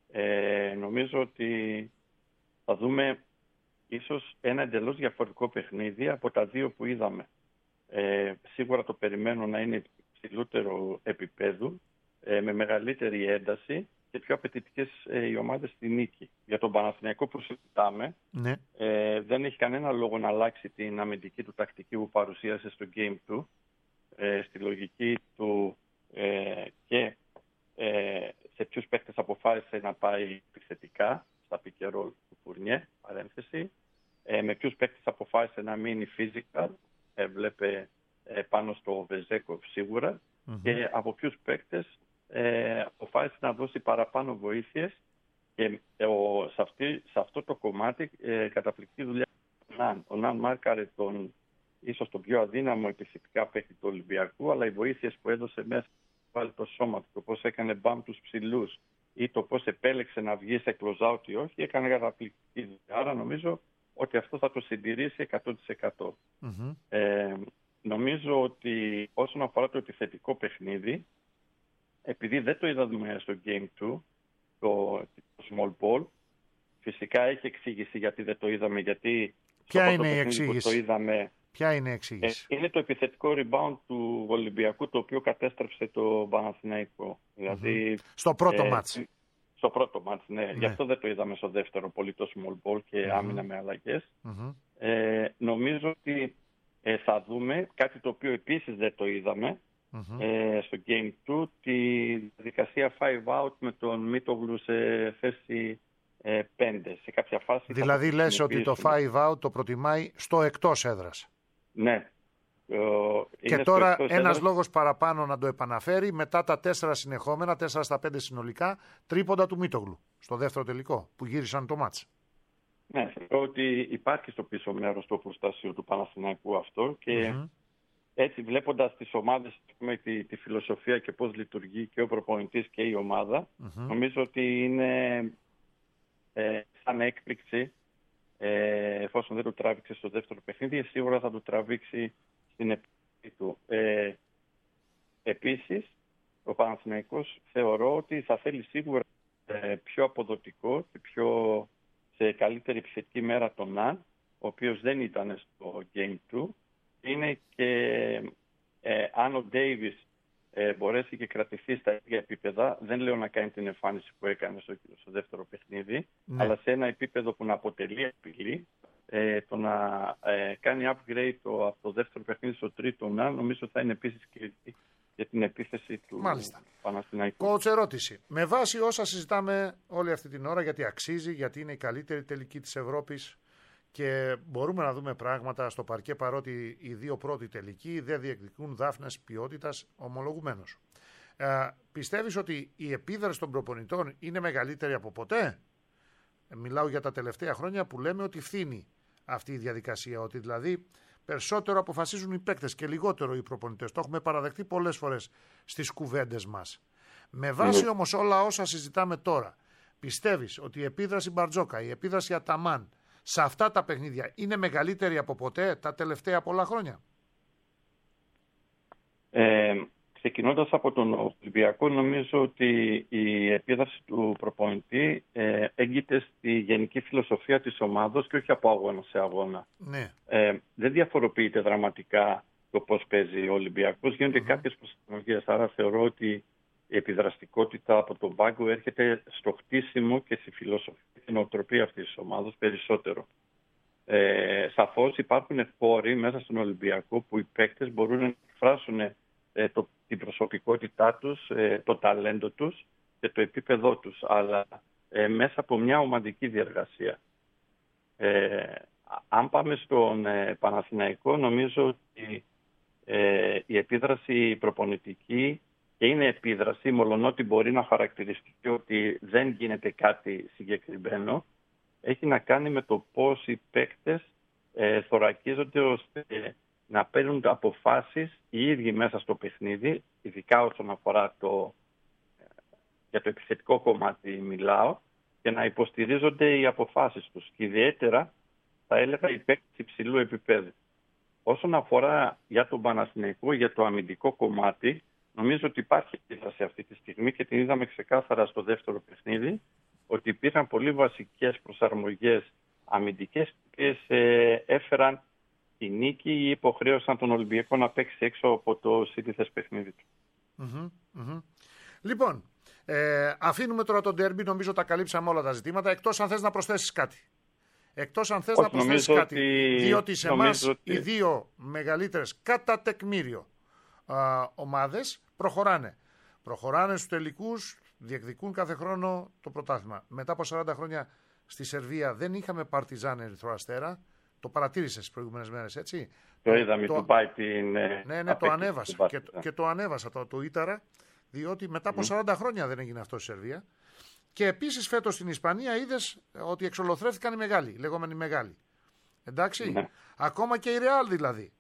Ε, νομίζω ότι θα δούμε ίσως ένα εντελώς διαφορετικό παιχνίδι από τα δύο που είδαμε. Ε, σίγουρα το περιμένω να είναι ψηλότερο επίπεδου, ε, με μεγαλύτερη ένταση και πιο απαιτητικές ε, οι ομάδες στη νίκη. Για τον Παναθηναϊκό που συζητάμε, ναι. ε, δεν έχει κανένα λόγο να αλλάξει την αμυντική του τακτική που παρουσίασε στο Game του, ε, στη λογική του ε, και ε, σε ποιους παίκτες αποφάσισε να πάει επιθετικά, στα pick and roll του Φουρνιέ, παρένθεση, ε, με ποιους παίκτες αποφάσισε να μείνει physical, ε, βλέπε ε, πάνω στο Βεζέκοφ σίγουρα, mm-hmm. και από ποιους παίκτες ε, αποφάσισε να δώσει παραπάνω βοήθειες και ε, ο, σε, αυτή, σε αυτό το κομμάτι ε, καταπληκτική δουλειά. Ο Ναν μάρκαρε τον, ίσως τον πιο αδύναμο επιθετικά παίκτη του Ολυμπιακού, αλλά οι βοήθειες που έδωσε μέσα βάλει το σώμα του, το πώς έκανε μπαμ τους ψηλούς ή το πώς επέλεξε να βγει σε close-out ή όχι, έκανε καταπληκτική δουλειά. Άρα νομίζω ότι αυτό θα το συντηρήσει εκατό τοις εκατό. Mm-hmm. Ε, νομίζω ότι όσον αφορά το επιθετικό παιχνίδι, επειδή δεν το είδαμε στο Game δύο, το, το Small Ball, φυσικά έχει εξήγηση γιατί δεν το είδαμε, γιατί ποια είναι η εξήγηση? Το είδαμε, Ποια είναι η εξήγηση? Ε, είναι το επιθετικό rebound του Ολυμπιακού, το οποίο κατέστρεψε το Παναθηναϊκό. Mm-hmm. Δηλαδή, στο πρώτο ε, μάτς. Στο πρώτο μάτς, ναι. ναι. Γι' αυτό δεν το είδαμε στο δεύτερο πολύ το small ball και mm-hmm. άμυνα με αλλαγές. Mm-hmm. Ε, νομίζω ότι ε, θα δούμε κάτι το οποίο επίσης δεν το είδαμε mm-hmm. ε, στο Game δύο, τη διαδικασία five out με τον Μίτογλου σε θέση ε, πέντε. Σε κάποια φάση. Δηλαδή λες ότι το five out το προτιμάει στο εκτός έδρας. Ναι. Και τώρα ένας λόγος παραπάνω να το επαναφέρει μετά τα τέσσερα συνεχόμενα, τέσσερα στα πέντε συνολικά, τρίποντα του Μίτογλου στο δεύτερο τελικό που γύρισαν το μάτς. Ναι, θεωρώ ότι υπάρχει στο πίσω μέρος το προστάσιο του Παναθηναϊκού αυτό και mm-hmm. έτσι βλέποντας τις ομάδες, με τη, τη φιλοσοφία και πώς λειτουργεί και ο προπονητής και η ομάδα, mm-hmm. νομίζω ότι είναι ε, σαν έκπληξη, ε, εφόσον δεν το τράβηξε στο δεύτερο παιχνίδι, σίγουρα θα το τραβήξει στην επίθεση του. Ε, επίσης, ο Παναθηναϊκός θεωρώ ότι θα θέλει σίγουρα ε, πιο αποδοτικό και πιο σε καλύτερη επιθετική μέρα τον Ναν, ο οποίος δεν ήταν στο Game δύο. Είναι και ε, αν ο Ντέιβις ε, μπορέσει και κρατηθεί στα ίδια επίπεδα, δεν λέω να κάνει την εμφάνιση που έκανε στο, στο δεύτερο παιχνίδι, ναι. αλλά σε ένα επίπεδο που να αποτελεί απειλή, ε, το να ε, κάνει upgrade το, από το δεύτερο παιχνίδι στο τρίτο, να, νομίζω θα είναι επίσης κριτική για την επίθεση του Μάλιστα. Παναθηναϊκού. Κότς, ερώτηση. Με βάση όσα συζητάμε όλη αυτή την ώρα, γιατί αξίζει, γιατί είναι η καλύτερη τελική της Ευρώπης, και μπορούμε να δούμε πράγματα στο παρκέ, παρότι οι δύο πρώτοι τελικοί δεν διεκδικούν δάφνες ποιότητας, ομολογουμένως. Ε, πιστεύεις ότι η επίδραση των προπονητών είναι μεγαλύτερη από ποτέ? Ε, μιλάω για τα τελευταία χρόνια που λέμε ότι φθήνει αυτή η διαδικασία, ότι δηλαδή περισσότερο αποφασίζουν οι παίκτες και λιγότερο οι προπονητές. Το έχουμε παραδεχτεί πολλές φορές στις κουβέντες μας. Με βάση mm. όμως όλα όσα συζητάμε τώρα, πιστεύεις ότι η επίδραση Μπαρτζόκα, η επίδραση Αταμάν, σε αυτά τα παιχνίδια είναι μεγαλύτερη από ποτέ τα τελευταία πολλά χρόνια? Ε, ξεκινώντας από τον Ολυμπιακό, νομίζω ότι η επίδραση του προπονητή ε, έγκυται στη γενική φιλοσοφία της ομάδος και όχι από αγώνα σε αγώνα. Ναι. Ε, δεν διαφοροποιείται δραματικά το πώς παίζει ο Ολυμπιακός. Γίνονται mm-hmm. κάποιες προσαρμογές, άρα θεωρώ ότι η επιδραστικότητα από τον πάγκο έρχεται στο χτίσιμο και στη φιλοσοφία και την οτροπία αυτής της ομάδας περισσότερο. Ε, σαφώς υπάρχουν χώροι μέσα στον Ολυμπιακό που οι παίκτες μπορούν να εκφράσουν ε, το, την προσωπικότητά τους, ε, το ταλέντο τους και το επίπεδό τους, αλλά ε, μέσα από μια ομαδική διεργασία. Ε, αν πάμε στον ε, Παναθηναϊκό, νομίζω ότι ε, η επίδραση προπονητική, και είναι επίδραση, μολονότι μπορεί να χαρακτηριστεί ότι δεν γίνεται κάτι συγκεκριμένο, έχει να κάνει με το πώς οι παίκτες ε, θωρακίζονται ώστε να παίρνουν αποφάσεις οι ίδιοι μέσα στο παιχνίδι, ειδικά όσον αφορά το, για το επιθετικό κομμάτι μιλάω, και να υποστηρίζονται οι αποφάσεις τους. Και ιδιαίτερα θα έλεγα οι παίκτες υψηλού επίπεδου. Όσον αφορά για τον Παναθηναϊκό, για το αμυντικό κομμάτι, νομίζω ότι υπάρχει επίδραση αυτή τη στιγμή και την είδαμε ξεκάθαρα στο δεύτερο παιχνίδι, ότι υπήρχαν πολύ βασικές προσαρμογές αμυντικές που ε, έφεραν τη νίκη ή υποχρέωσαν τον Ολυμπιακό να παίξει έξω από το συνήθες παιχνίδι του. Mm-hmm, mm-hmm. Λοιπόν, ε, αφήνουμε τώρα τον ντέρμπι, νομίζω τα καλύψαμε όλα τα ζητήματα, εκτός αν θες να προσθέσεις κάτι. Εκτός αν θες Όχι, να προσθέσεις κάτι, ότι... διότι σε εμάς ότι... οι δύο μεγαλύτερες κατά τεκμήριο α, ομάδες προχωράνε. Προχωράνε στους τελικούς, διεκδικούν κάθε χρόνο το πρωτάθλημα. Μετά από σαράντα χρόνια στη Σερβία δεν είχαμε Παρτιζάν Ερυθρό Αστέρα. Το παρατήρησες τις προηγούμενες μέρες, έτσι? Το είδαμε, το... του πάει την... Ναι, ναι, το ανέβασα και, και το ανέβασα το, το Ήταρα, διότι μετά από mm. σαράντα χρόνια δεν έγινε αυτό στη Σερβία. Και επίσης φέτος στην Ισπανία είδες ότι εξολοθρεύτηκαν οι μεγάλοι, οι λεγόμενοι μεγάλοι. Εντάξει, mm. ακόμα και η Ρεάλ δηλαδή.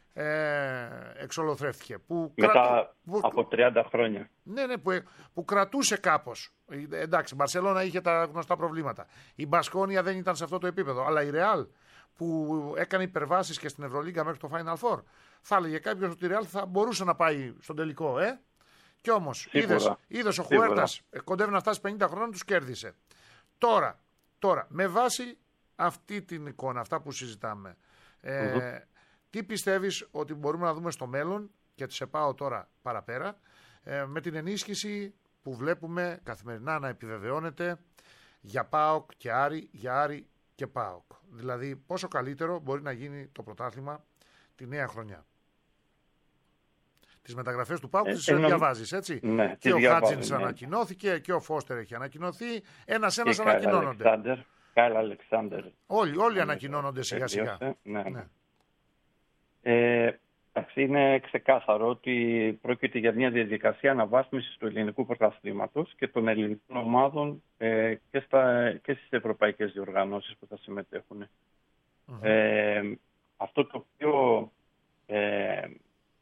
Ε, εξολοθρεύτηκε που μετά κρατού, που, από τριάντα χρόνια. Ναι, ναι, που, που κρατούσε κάπως. Εντάξει, η Μπαρσελόνα είχε τα γνωστά προβλήματα, η Μπασκόνια δεν ήταν σε αυτό το επίπεδο, αλλά η Ρεάλ που έκανε υπερβάσεις και στην Ευρωλίγκα μέχρι το Final Four, θα έλεγε κάποιος ότι η Ρεάλ θα μπορούσε να πάει στον τελικό, ε? Κι όμως είδες, είδες ο Χουέρτας κοντεύει να φτάσει πενήντα χρόνων, τους κέρδισε. Τώρα, τώρα, με βάση αυτή την εικόνα, αυτά που συζητάμε, ε, mm-hmm. τι πιστεύεις ότι μπορούμε να δούμε στο μέλλον, και σε πάω τώρα παραπέρα, ε, με την ενίσχυση που βλέπουμε καθημερινά να επιβεβαιώνεται για ΠΑΟΚ και Άρη, για Άρη και ΠΑΟΚ. Δηλαδή πόσο καλύτερο μπορεί να γίνει το πρωτάθλημα τη νέα χρονιά. Τις μεταγραφές του ΠΑΟΚ ε, τις εννοώ... διαβάζεις, έτσι. Ναι, και ο Χάτζινς ναι. ανακοινώθηκε και ο Φώστερ έχει ανακοινωθεί. Ένας-ένας ανακοινώνονται. Κάιλ Αλεξάνδερ. Όλοι, όλοι ανακοινώνονται σιγά-σιγά. Ναι. Ναι. Ε, είναι ξεκάθαρο ότι πρόκειται για μια διαδικασία αναβάθμισης του ελληνικού πρωταθλήματος και των ελληνικών ομάδων ε, και, στα, και στις ευρωπαϊκές διοργανώσεις που θα συμμετέχουν. Mm-hmm. Ε, αυτό το οποίο ε,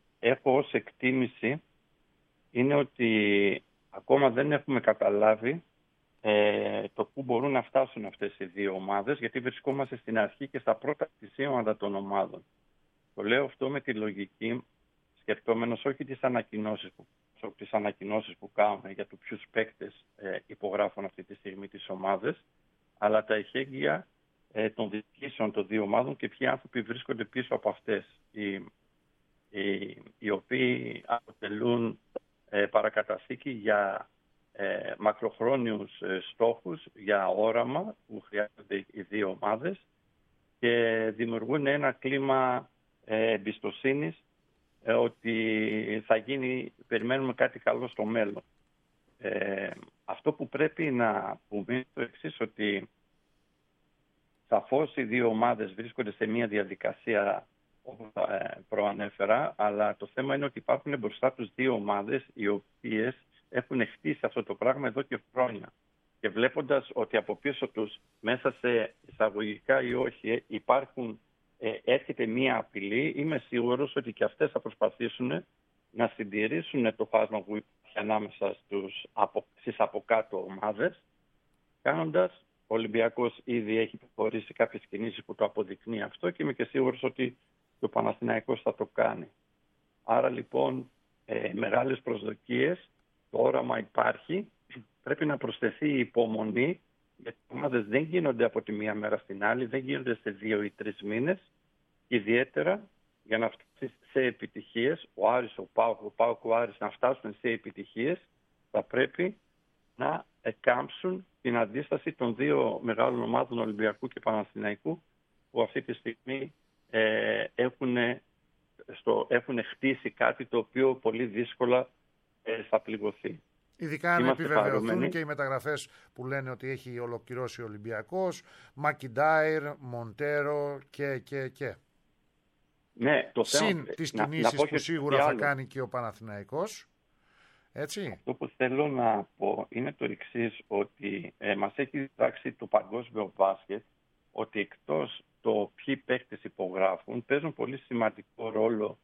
ανησυχήσει είναι ότι ακόμα δεν έχουμε καταλάβει ε, το πού μπορούν να φτάσουν αυτές οι δύο ομάδες, γιατί βρισκόμαστε στην αρχή και στα πρώτα πλησίματα των ομάδων. Το λέω αυτό με τη λογική, σκεπτόμενος όχι τις ανακοινώσεις που, τις ανακοινώσεις που κάνουν για το ποιους παίκτες ε, υπογράφουν αυτή τη στιγμή τις ομάδες, αλλά τα εχέγγυα ε, των διοικήσεων των δύο ομάδων και ποιοι άνθρωποι βρίσκονται πίσω από αυτές, οι, οι, οι οποίοι αποτελούν ε, παρακαταθήκη για ε, μακροχρόνιους ε, στόχους, για όραμα που χρειάζονται οι δύο ομάδες και δημιουργούν ένα κλίμα ε, εμπιστοσύνης ε, ότι θα γίνει, περιμένουμε κάτι καλό στο μέλλον. Ε, αυτό που πρέπει να πούμε είναι το εξής, ότι σαφώς οι δύο ομάδες βρίσκονται σε μια διαδικασία όπως προανέφερα, αλλά το θέμα είναι ότι υπάρχουν μπροστά τους δύο ομάδες οι οποίες έχουν χτίσει αυτό το πράγμα εδώ και χρόνια. Και βλέποντας ότι από πίσω τους, μέσα σε εισαγωγικά ή όχι, υπάρχουν, ε, έρχεται μία απειλή, είμαι σίγουρος ότι και αυτές θα προσπαθήσουν να συντηρήσουν το φάσμα που υπάρχει ανάμεσα στους, από, στις από κάτω ομάδες, κάνοντας, ο Ολυμπιακός ήδη έχει προχωρήσει κάποιες κινήσεις που το αποδεικνύει αυτό και είμαι και σίγουρος ότι ο Παναθηναϊκός θα το κάνει. Άρα λοιπόν ε, μεγάλες προσδοκίες, το όραμα υπάρχει, πρέπει να προσθεθεί η υπομονή, γιατί οι ομάδες δεν γίνονται από τη μία μέρα στην άλλη, δεν γίνονται σε δύο ή τρεις μήνες, ιδιαίτερα για να φτάσει σε επιτυχίες, ο Άρης, ο ΠΑΟΚ, ο ΠΑΟΚ, ο Άρης να φτάσουν σε επιτυχίες, θα πρέπει να εκάμψουν την αντίσταση των δύο μεγάλων ομάδων Ολυμπιακού και Παναθηναϊκού, που αυτή τη στιγμή ε, έχουν, στο, έχουν χτίσει κάτι το οποίο πολύ δύσκολα ε, θα πληγωθεί. Ειδικά αν επιβεβαιωθούν και οι μεταγραφές που λένε ότι έχει ολοκληρώσει ο Ολυμπιακός, Μακιντάιρ, Μοντέρο και και και. Ναι, το Συν θέμα, τις να, κινήσεις να που σίγουρα θα κάνει και ο Παναθηναϊκός. Έτσι. Αυτό που θέλω να πω είναι το εξής, ότι ε, μας έχει διδάξει το παγκόσμιο μπάσκετ ότι εκτός το ποιοι παίκτες υπογράφουν, παίζουν πολύ σημαντικό ρόλο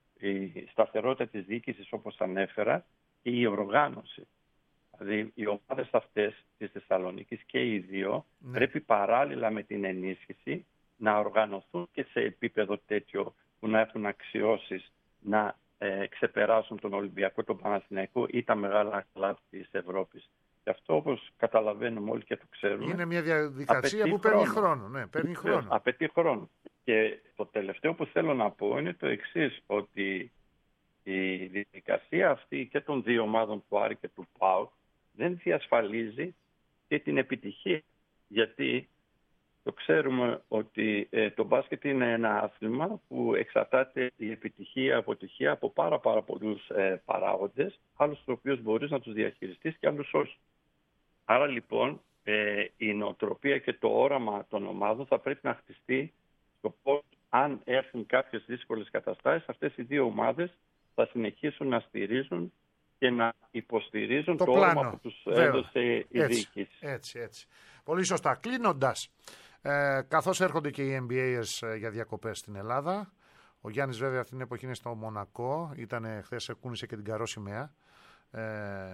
η σταθερότητα της διοίκησης όπως ανέφερα και η οργάνωση. Δηλαδή οι ομάδες αυτές της Θεσσαλονίκης και οι δύο ναι. πρέπει παράλληλα με την ενίσχυση να οργανωθούν και σε επίπεδο τέτοιο που να έχουν αξιώσεις να ε, ξεπεράσουν τον Ολυμπιακό, τον Παναθηναϊκό ή τα μεγάλα κλαμπ της Ευρώπης. Και αυτό όπως καταλαβαίνουμε όλοι και το ξέρουμε. Είναι μια διαδικασία που παίρνει χρόνο. χρόνο. Ναι, παίρνει χρόνο. Απαιτεί χρόνο. Και το τελευταίο που θέλω να πω είναι το εξής, ότι η διαδικασία αυτή και των δύο ομάδων του Άρη και του ΠΑΟΚ δεν διασφαλίζει και την επιτυχία. Γιατί το ξέρουμε ότι ε, το μπάσκετ είναι ένα άθλημα που εξαρτάται η επιτυχία, η αποτυχία από πάρα, πάρα πολλούς ε, παράγοντες, άλλους τους οποίους μπορείς να τους διαχειριστείς και άλλους όχι. Άρα λοιπόν ε, η νοοτροπία και το όραμα των ομάδων θα πρέπει να χτιστεί στο πώς αν έρθουν κάποιες δύσκολες καταστάσεις, αυτές οι δύο ομάδες θα συνεχίσουν να στηρίζουν και να υποστηρίζουν το, το όραμα που τους έδωσε η διοίκηση. Έτσι, έτσι. Πολύ σωστά. Κλείνοντας, ε, καθώς έρχονται και οι N B A's για διακοπές στην Ελλάδα, ο Γιάννης βέβαια αυτή την εποχή είναι στο Μονακό, ήταν χθες, κούνησε και την καρό σημαία ε,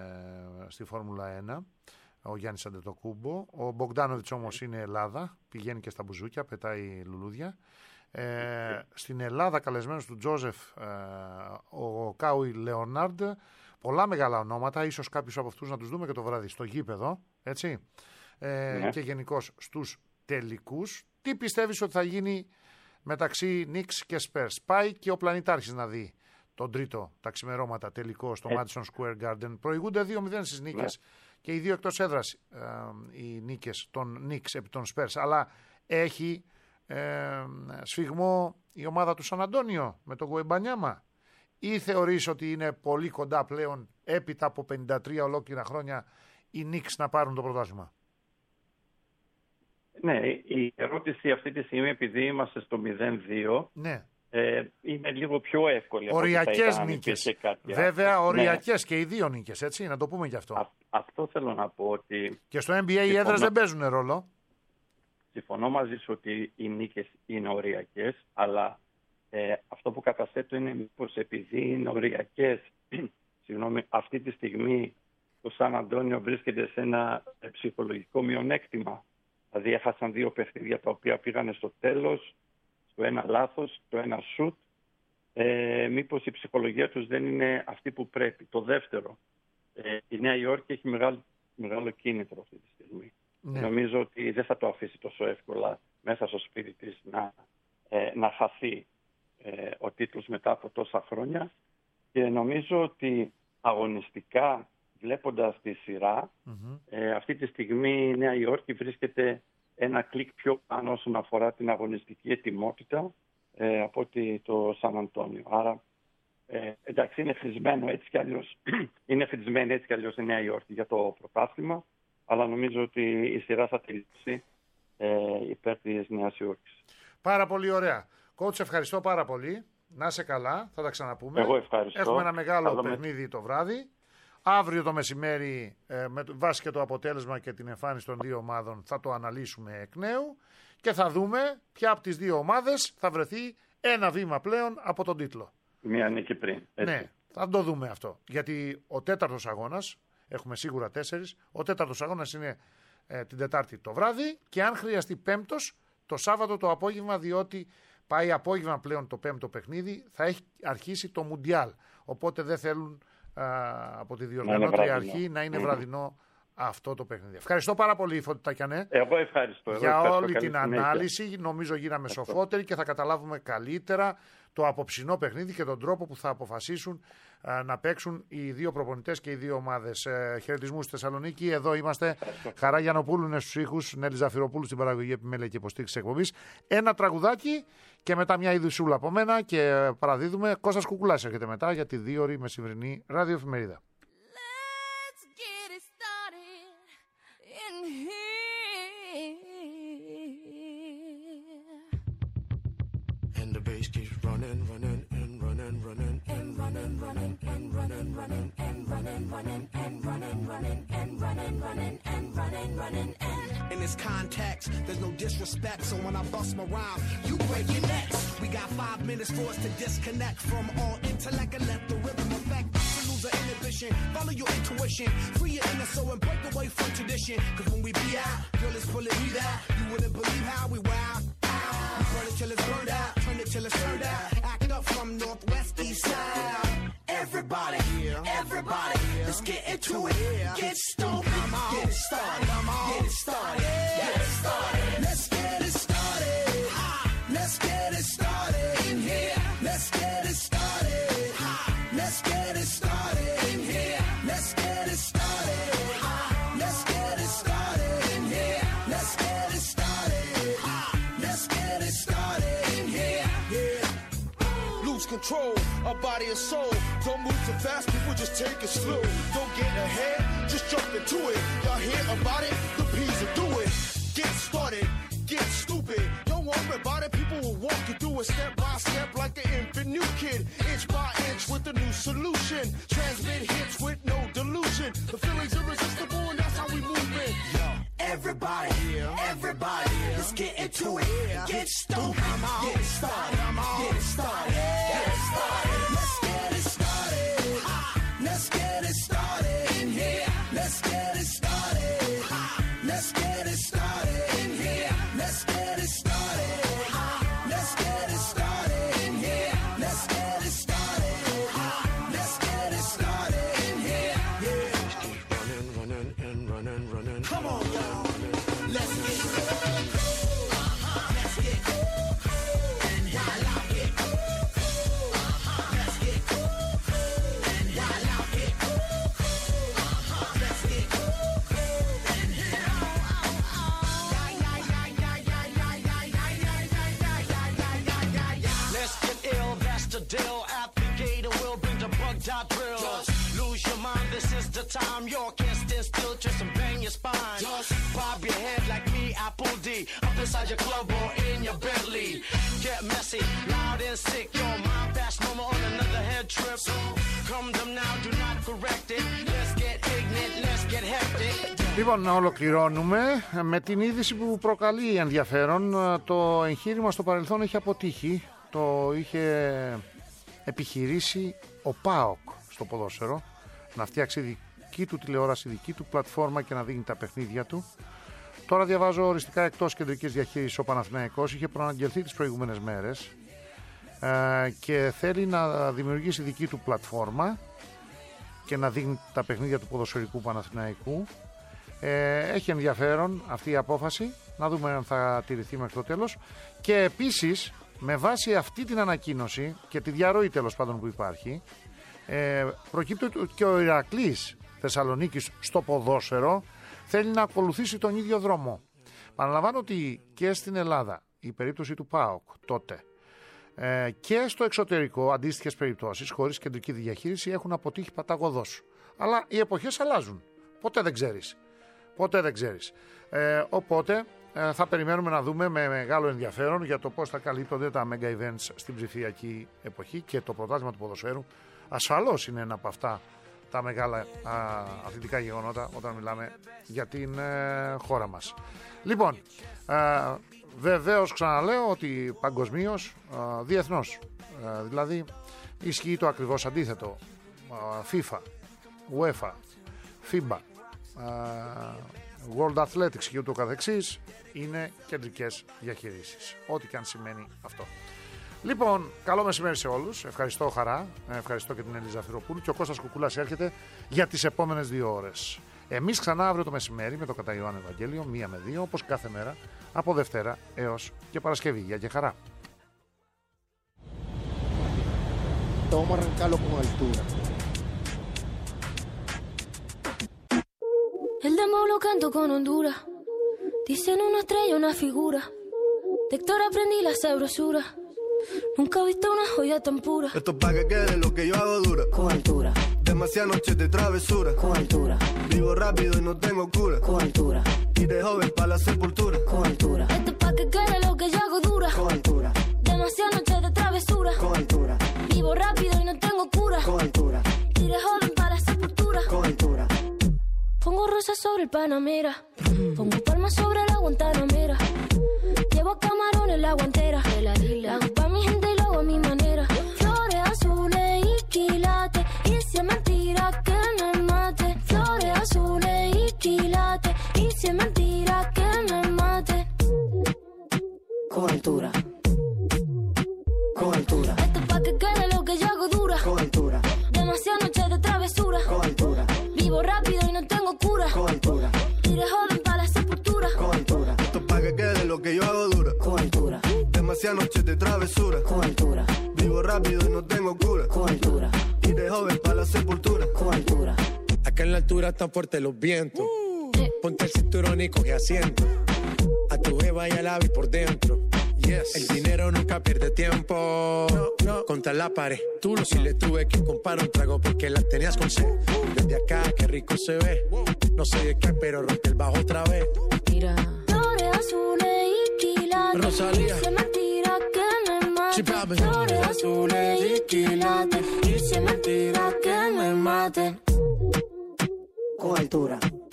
στη Φόρμουλα ένα, ο Γιάννης Αντετοκούμπο. Ο Μπογκδάνοβιτς όμως είναι Ελλάδα, πηγαίνει και στα μπουζούκια, πετάει λουλούδια. Ε, στην Ελλάδα καλεσμένος του Τζόζεφ ε, ο Κάουι Λεονάρντ, πολλά μεγάλα ονόματα, ίσως κάποιους από αυτούς να τους δούμε και το βράδυ στο γήπεδο, έτσι, ε, ναι. και γενικώς στους τελικούς. Τι πιστεύεις ότι θα γίνει μεταξύ Νίξ και Σπέρς? Πάει και ο Πλανητάρχης να δει τον τρίτο τα ξημερώματα τελικό στο ε. Madison Square Garden. Προηγούνται δύο μηδέν στις νίκες, ναι. και οι δύο εκτός έδρας ε, οι νίκες των Νίξ επί των Σπέρς, αλλά έχει Ε, σφιγμό η ομάδα του Σαν Αντώνιο με τον Γουεμπανιάμα, ή θεωρείς ότι είναι πολύ κοντά πλέον έπειτα από πενήντα τρία ολόκληρα χρόνια οι Νίξ να πάρουν το πρωτάθλημα? Ναι, η ερώτηση αυτή τη στιγμή, επειδή είμαστε στο μηδέν δύο, ναι. ε, είναι λίγο πιο εύκολη. Οριακές νίκες. Βέβαια, οριακές, ναι. και οι δύο νίκες, έτσι, να το πούμε και αυτό. Α, αυτό θέλω να πω ότι... Και στο N B A οι έδρες δεν παίζουν ρόλο. Συμφωνώ μαζί σου ότι οι νίκες είναι οριακές, αλλά ε, αυτό που καταθέτω είναι μήπως επειδή είναι οριακές συγγνώμη, αυτή τη στιγμή το Σαν Αντώνιο βρίσκεται σε ένα ψυχολογικό μειονέκτημα. Δηλαδή έχασαν δύο παιχνίδια τα οποία πήγανε στο τέλος, στο ένα λάθος, το ένα σουτ. Ε, μήπως η ψυχολογία τους δεν είναι αυτή που πρέπει. Το δεύτερο, ε, η Νέα Υόρκη έχει μεγάλο, μεγάλο κίνητρο αυτή τη στιγμή. Ναι. Νομίζω ότι δεν θα το αφήσει τόσο εύκολα μέσα στο σπίτι της να, ε, να χαθεί ε, ο τίτλος μετά από τόσα χρόνια. Και νομίζω ότι αγωνιστικά, βλέποντας τη σειρά, mm-hmm. ε, αυτή τη στιγμή η Νέα Υόρκη βρίσκεται ένα κλικ πιο πάνω όσον αφορά την αγωνιστική ετοιμότητα ε, από ότι το Σαν Αντώνιο. Άρα, ε, εντάξει, είναι χρησμένο έτσι κι αλλιώς, είναι χρησμένη έτσι κι αλλιώς η Νέα Υόρκη για το πρωτάθλημα, αλλά νομίζω ότι η σειρά θα τελειώσει ε, υπέρ της Νέας Υόρκης. Πάρα πολύ ωραία. Κότς, ευχαριστώ πάρα πολύ. Να είσαι καλά, θα τα ξαναπούμε. Εγώ ευχαριστώ. Έχουμε ένα μεγάλο Άλλο παιχνίδι με... το βράδυ. Αύριο το μεσημέρι, ε, με βάση και το αποτέλεσμα και την εμφάνιση των δύο ομάδων, θα το αναλύσουμε εκ νέου και θα δούμε ποια από τις δύο ομάδες θα βρεθεί ένα βήμα πλέον από τον τίτλο. Μία νίκη πριν. Έτσι. Ναι, θα το δούμε αυτό. Γιατί ο τέταρτος αγώνας, έχουμε σίγουρα τέσσερις, ο τέταρτος αγώνας είναι ε, την Τετάρτη το βράδυ και αν χρειαστεί πέμπτος, το Σάββατο το απόγευμα, διότι πάει απόγευμα πλέον το πέμπτο παιχνίδι, θα έχει αρχίσει το Μουντιάλ. Οπότε δεν θέλουν α, από τη διοργανώτρια αρχή να είναι βραδινό αυτό το παιχνίδι. Ευχαριστώ πάρα πολύ, Φώτη Τακιανέ. Εγώ ευχαριστώ. Εγώ για ευχαριστώ, όλη την συνέχεια. ανάλυση. Νομίζω γίναμε σοφότεροι και θα καταλάβουμε καλύτερα το απόψινό παιχνίδι και τον τρόπο που θα αποφασίσουν α, να παίξουν οι δύο προπονητές και οι δύο ομάδες. Ε, χαιρετισμούς στη Θεσσαλονίκη. Εδώ είμαστε. Χαρά Γιαννοπούλου είναι στους ήχους, Νέλη Ζαφυροπούλου στην παραγωγή, επιμέλεια και υποστήριξη εκπομπής. Ένα τραγουδάκι και μετά μια ειδησούλα από μένα και παραδίδουμε. Κώστας Κουκουλάς έρχεται μετά για τη δύο ώρη μεσημβρινή ραδιοεφημερίδα. In this context, there's no disrespect, so when I bust my rhyme, you break your necks. We got five minutes for us to disconnect from all intellect and let the rhythm affect us to lose our inhibition. Follow your intuition, free your inner soul and break away from tradition. Cause when we be out, girl, it's pulling me out. You wouldn't believe how we wow. We burn it till it's burned out, turn it till it's turned out. Act up from northwest, east side. Everybody, everybody, let's get into it. Get stoked, get it started, get it started, get it started. Let's get it started. Let's get it started in here. Let's get it started. Let's get it started in here. Let's get it started. Let's get it started in here. Let's get it started. Let's get it started in here. Yeah. Lose control of body and soul. Don't move too fast, people just take it slow. Don't get ahead, just jump into it. Y'all hear about it? The P's will do it. Get started, get stupid. Don't worry about it, people will walk you through it step by step like an infant new kid. Inch by inch with a new solution. Transmit hits with no delusion. The feeling's irresistible and that's how we move it. Yo. Everybody, everybody, let's get into it. Get stoked, get it started, get it started, get it started. Let's get it started. Let's get it started in here. Let's get it started. Let's get it started in here. Let's get it started. Let's get it started in here. Let's get it started. Let's get it started in here. Yeah. Running, running, and running, running. Come on, y'all. Let's get it. Let's get it. And while I get it. Let's get it. And while I get it. Let's get it. And let's get ill, that's the deal. Applicator will bring the bug dot drill. Just lose your mind, this is the time. You can't stand still, twist and bang your spine. Just bob your head like me, Apple D. Up inside your club or in your Bentley. Get messy, loud and sick. Your mind fast, no more on another head trip. So come them now, do not correct it. Let's get ignorant, let's get hectic. Λοιπόν, να ολοκληρώνουμε με την είδηση που προκαλεί ενδιαφέρον. Το εγχείρημα στο παρελθόν έχει αποτύχει. Το είχε επιχειρήσει ο ΠΑΟΚ στο ποδόσφαιρο, να φτιάξει δική του τηλεόραση, δική του πλατφόρμα και να δίνει τα παιχνίδια του. Τώρα διαβάζω οριστικά εκτός κεντρικής διαχείρισης ο Παναθηναϊκός, είχε προαναγγελθεί τις προηγούμενες μέρες ε, και θέλει να δημιουργήσει δική του πλατφόρμα και να δίνει τα παιχνίδια του ποδοσφαιρικού Παναθηναϊκού. Ε, έχει ενδιαφέρον αυτή η απόφαση, να δούμε αν θα τηρηθεί μέχρι το τέλος. Και επίσης, με βάση αυτή την ανακοίνωση και τη διαρροή τέλος πάντων που υπάρχει, ε, προκύπτει ότι και ο Ηρακλής Θεσσαλονίκης στο ποδόσφαιρο θέλει να ακολουθήσει τον ίδιο δρόμο. Παραλαμβάνω ότι και στην Ελλάδα η περίπτωση του ΠΑΟΚ τότε ε, και στο εξωτερικό αντίστοιχες περιπτώσεις χωρίς κεντρική διαχείριση έχουν αποτύχει παταγωδώς. Αλλά οι εποχές αλλάζουν. Ποτέ δεν ξέρεις. Ποτέ δεν ξέρεις. Ε, οπότε ε, θα περιμένουμε να δούμε με μεγάλο ενδιαφέρον για το πώς θα καλύπτονται τα mega events στην ψηφιακή εποχή και το πρωτάθλημα του ποδοσφαίρου ασφαλώς είναι ένα από αυτά τα μεγάλα α, αθλητικά γεγονότα όταν μιλάμε για την ε, χώρα μας. Λοιπόν, ε, βεβαίως ξαναλέω ότι παγκοσμίως, ε, διεθνώς, ε, δηλαδή ισχύει το ακριβώς αντίθετο. ε, FIFA, UEFA, FIBA, ε, World Athletics και ούτω καθεξής είναι κεντρικές διαχειρίσεις, ό,τι και αν σημαίνει αυτό. Λοιπόν, καλό μεσημέρι σε όλους. Ευχαριστώ Χαρά, ευχαριστώ και την Ελίζα Φυροπούλου και ο Κώστας Κουκούλας έρχεται για τις επόμενες δύο ώρες. Εμείς ξανά αύριο το μεσημέρι με το κατά Ιωάννη Ευαγγέλιο, μία με δύο, όπως κάθε μέρα, από Δευτέρα έως και Παρασκευή. Γεια και χαρά. Vamos a arrancarlo con altura. El demo lo canto con Honduras. Dicen una estrella, una figura. De Héctor aprendí la sabrosura. Nunca he visto una joya tan pura. Esto es pa' que quede lo que yo hago dura. Con altura. Demasiadas noches de travesura. Con altura. Vivo rápido y no tengo cura. Con altura. Y de joven pa' la sepultura. Con altura. Esto es pa' que quede lo que yo hago dura. Con altura. Demasiadas noches de travesura. Con altura. Vivo rápido y no tengo cura. Con altura. Y de joven pa' la sepultura. Con altura. Pongo rosas sobre el Panamera. Pongo palmas sobre la Guantanamera. Llevo camarones en la guantera. La hago pa' mi gente y lo hago a mi manera. Flores azules y quilates. Y si es mentira que me mate. Flores azules y quilates. Y si es mentira que me mate. Con altura. Con altura. Esto es pa' que quede lo que yo hago dura. Con altura. Demasiadas noches de travesura. Con altura. Vivo rápido y no tengo cura. Con altura. Y de joven pa' la sepultura. Con altura. Esto es pa' que quede lo que yo hago dura. Con altura. Demasiadas noches de travesura. Con altura. Vivo rápido y no tengo cura. Con altura. Y de joven pa' la sepultura. Con altura. Acá en la altura están fuertes los vientos. Ponte el cinturón y coge asiento. A tu jeva y al ave por dentro. Yes. El dinero nunca pierde tiempo. No, no. Contra la pared. Tú no, si le tuve que comprar un trago porque la tenías con sed. Desde acá, qué rico se ve. No sé de qué, pero rompe el bajo otra vez. Mira. Flores azules y quilates. Rosalía. Y si es mentira que me mate. Sí, papi. Flores azules y quilates. Y si es mentira que me mate. Con altura.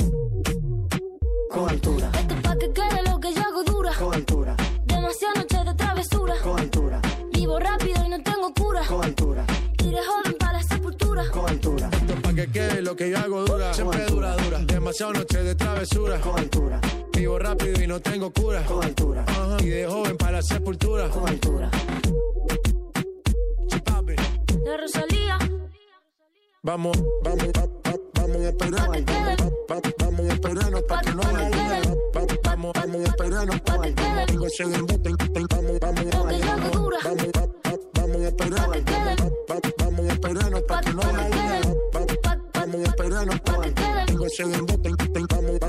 Con altura. Esto es pa' que quede lo que yo hago dura. Con altura. Demasiadas noches de travesura. Con altura. Vivo rápido y no tengo cura. Con altura. Y de joven pa' la sepultura. Con altura. Esto es pa' que quede lo que yo hago dura. Siempre dura, dura. Demasiadas noches de travesura. Con altura. Vivo rápido y no tengo cura. Con altura. Ajá. Y de joven para la sepultura. Con altura. Sí, papi. De Rosalía. Vamos, vamos, va- va- vamos a esperarnos. Va- va- Vamos a esperarnos pa' que no haya duda. Va- Vamos, vamos a esperarnos pa' que no haya duda. Vamos, vamos, Lo que yo hago dura. vamos, va- va- vamos a esperarnos. Va- va- Vamos a esperarnos pa' que no haya duda. Va- va- Vamos a esperarnos pa' que no haya duda. Vamos,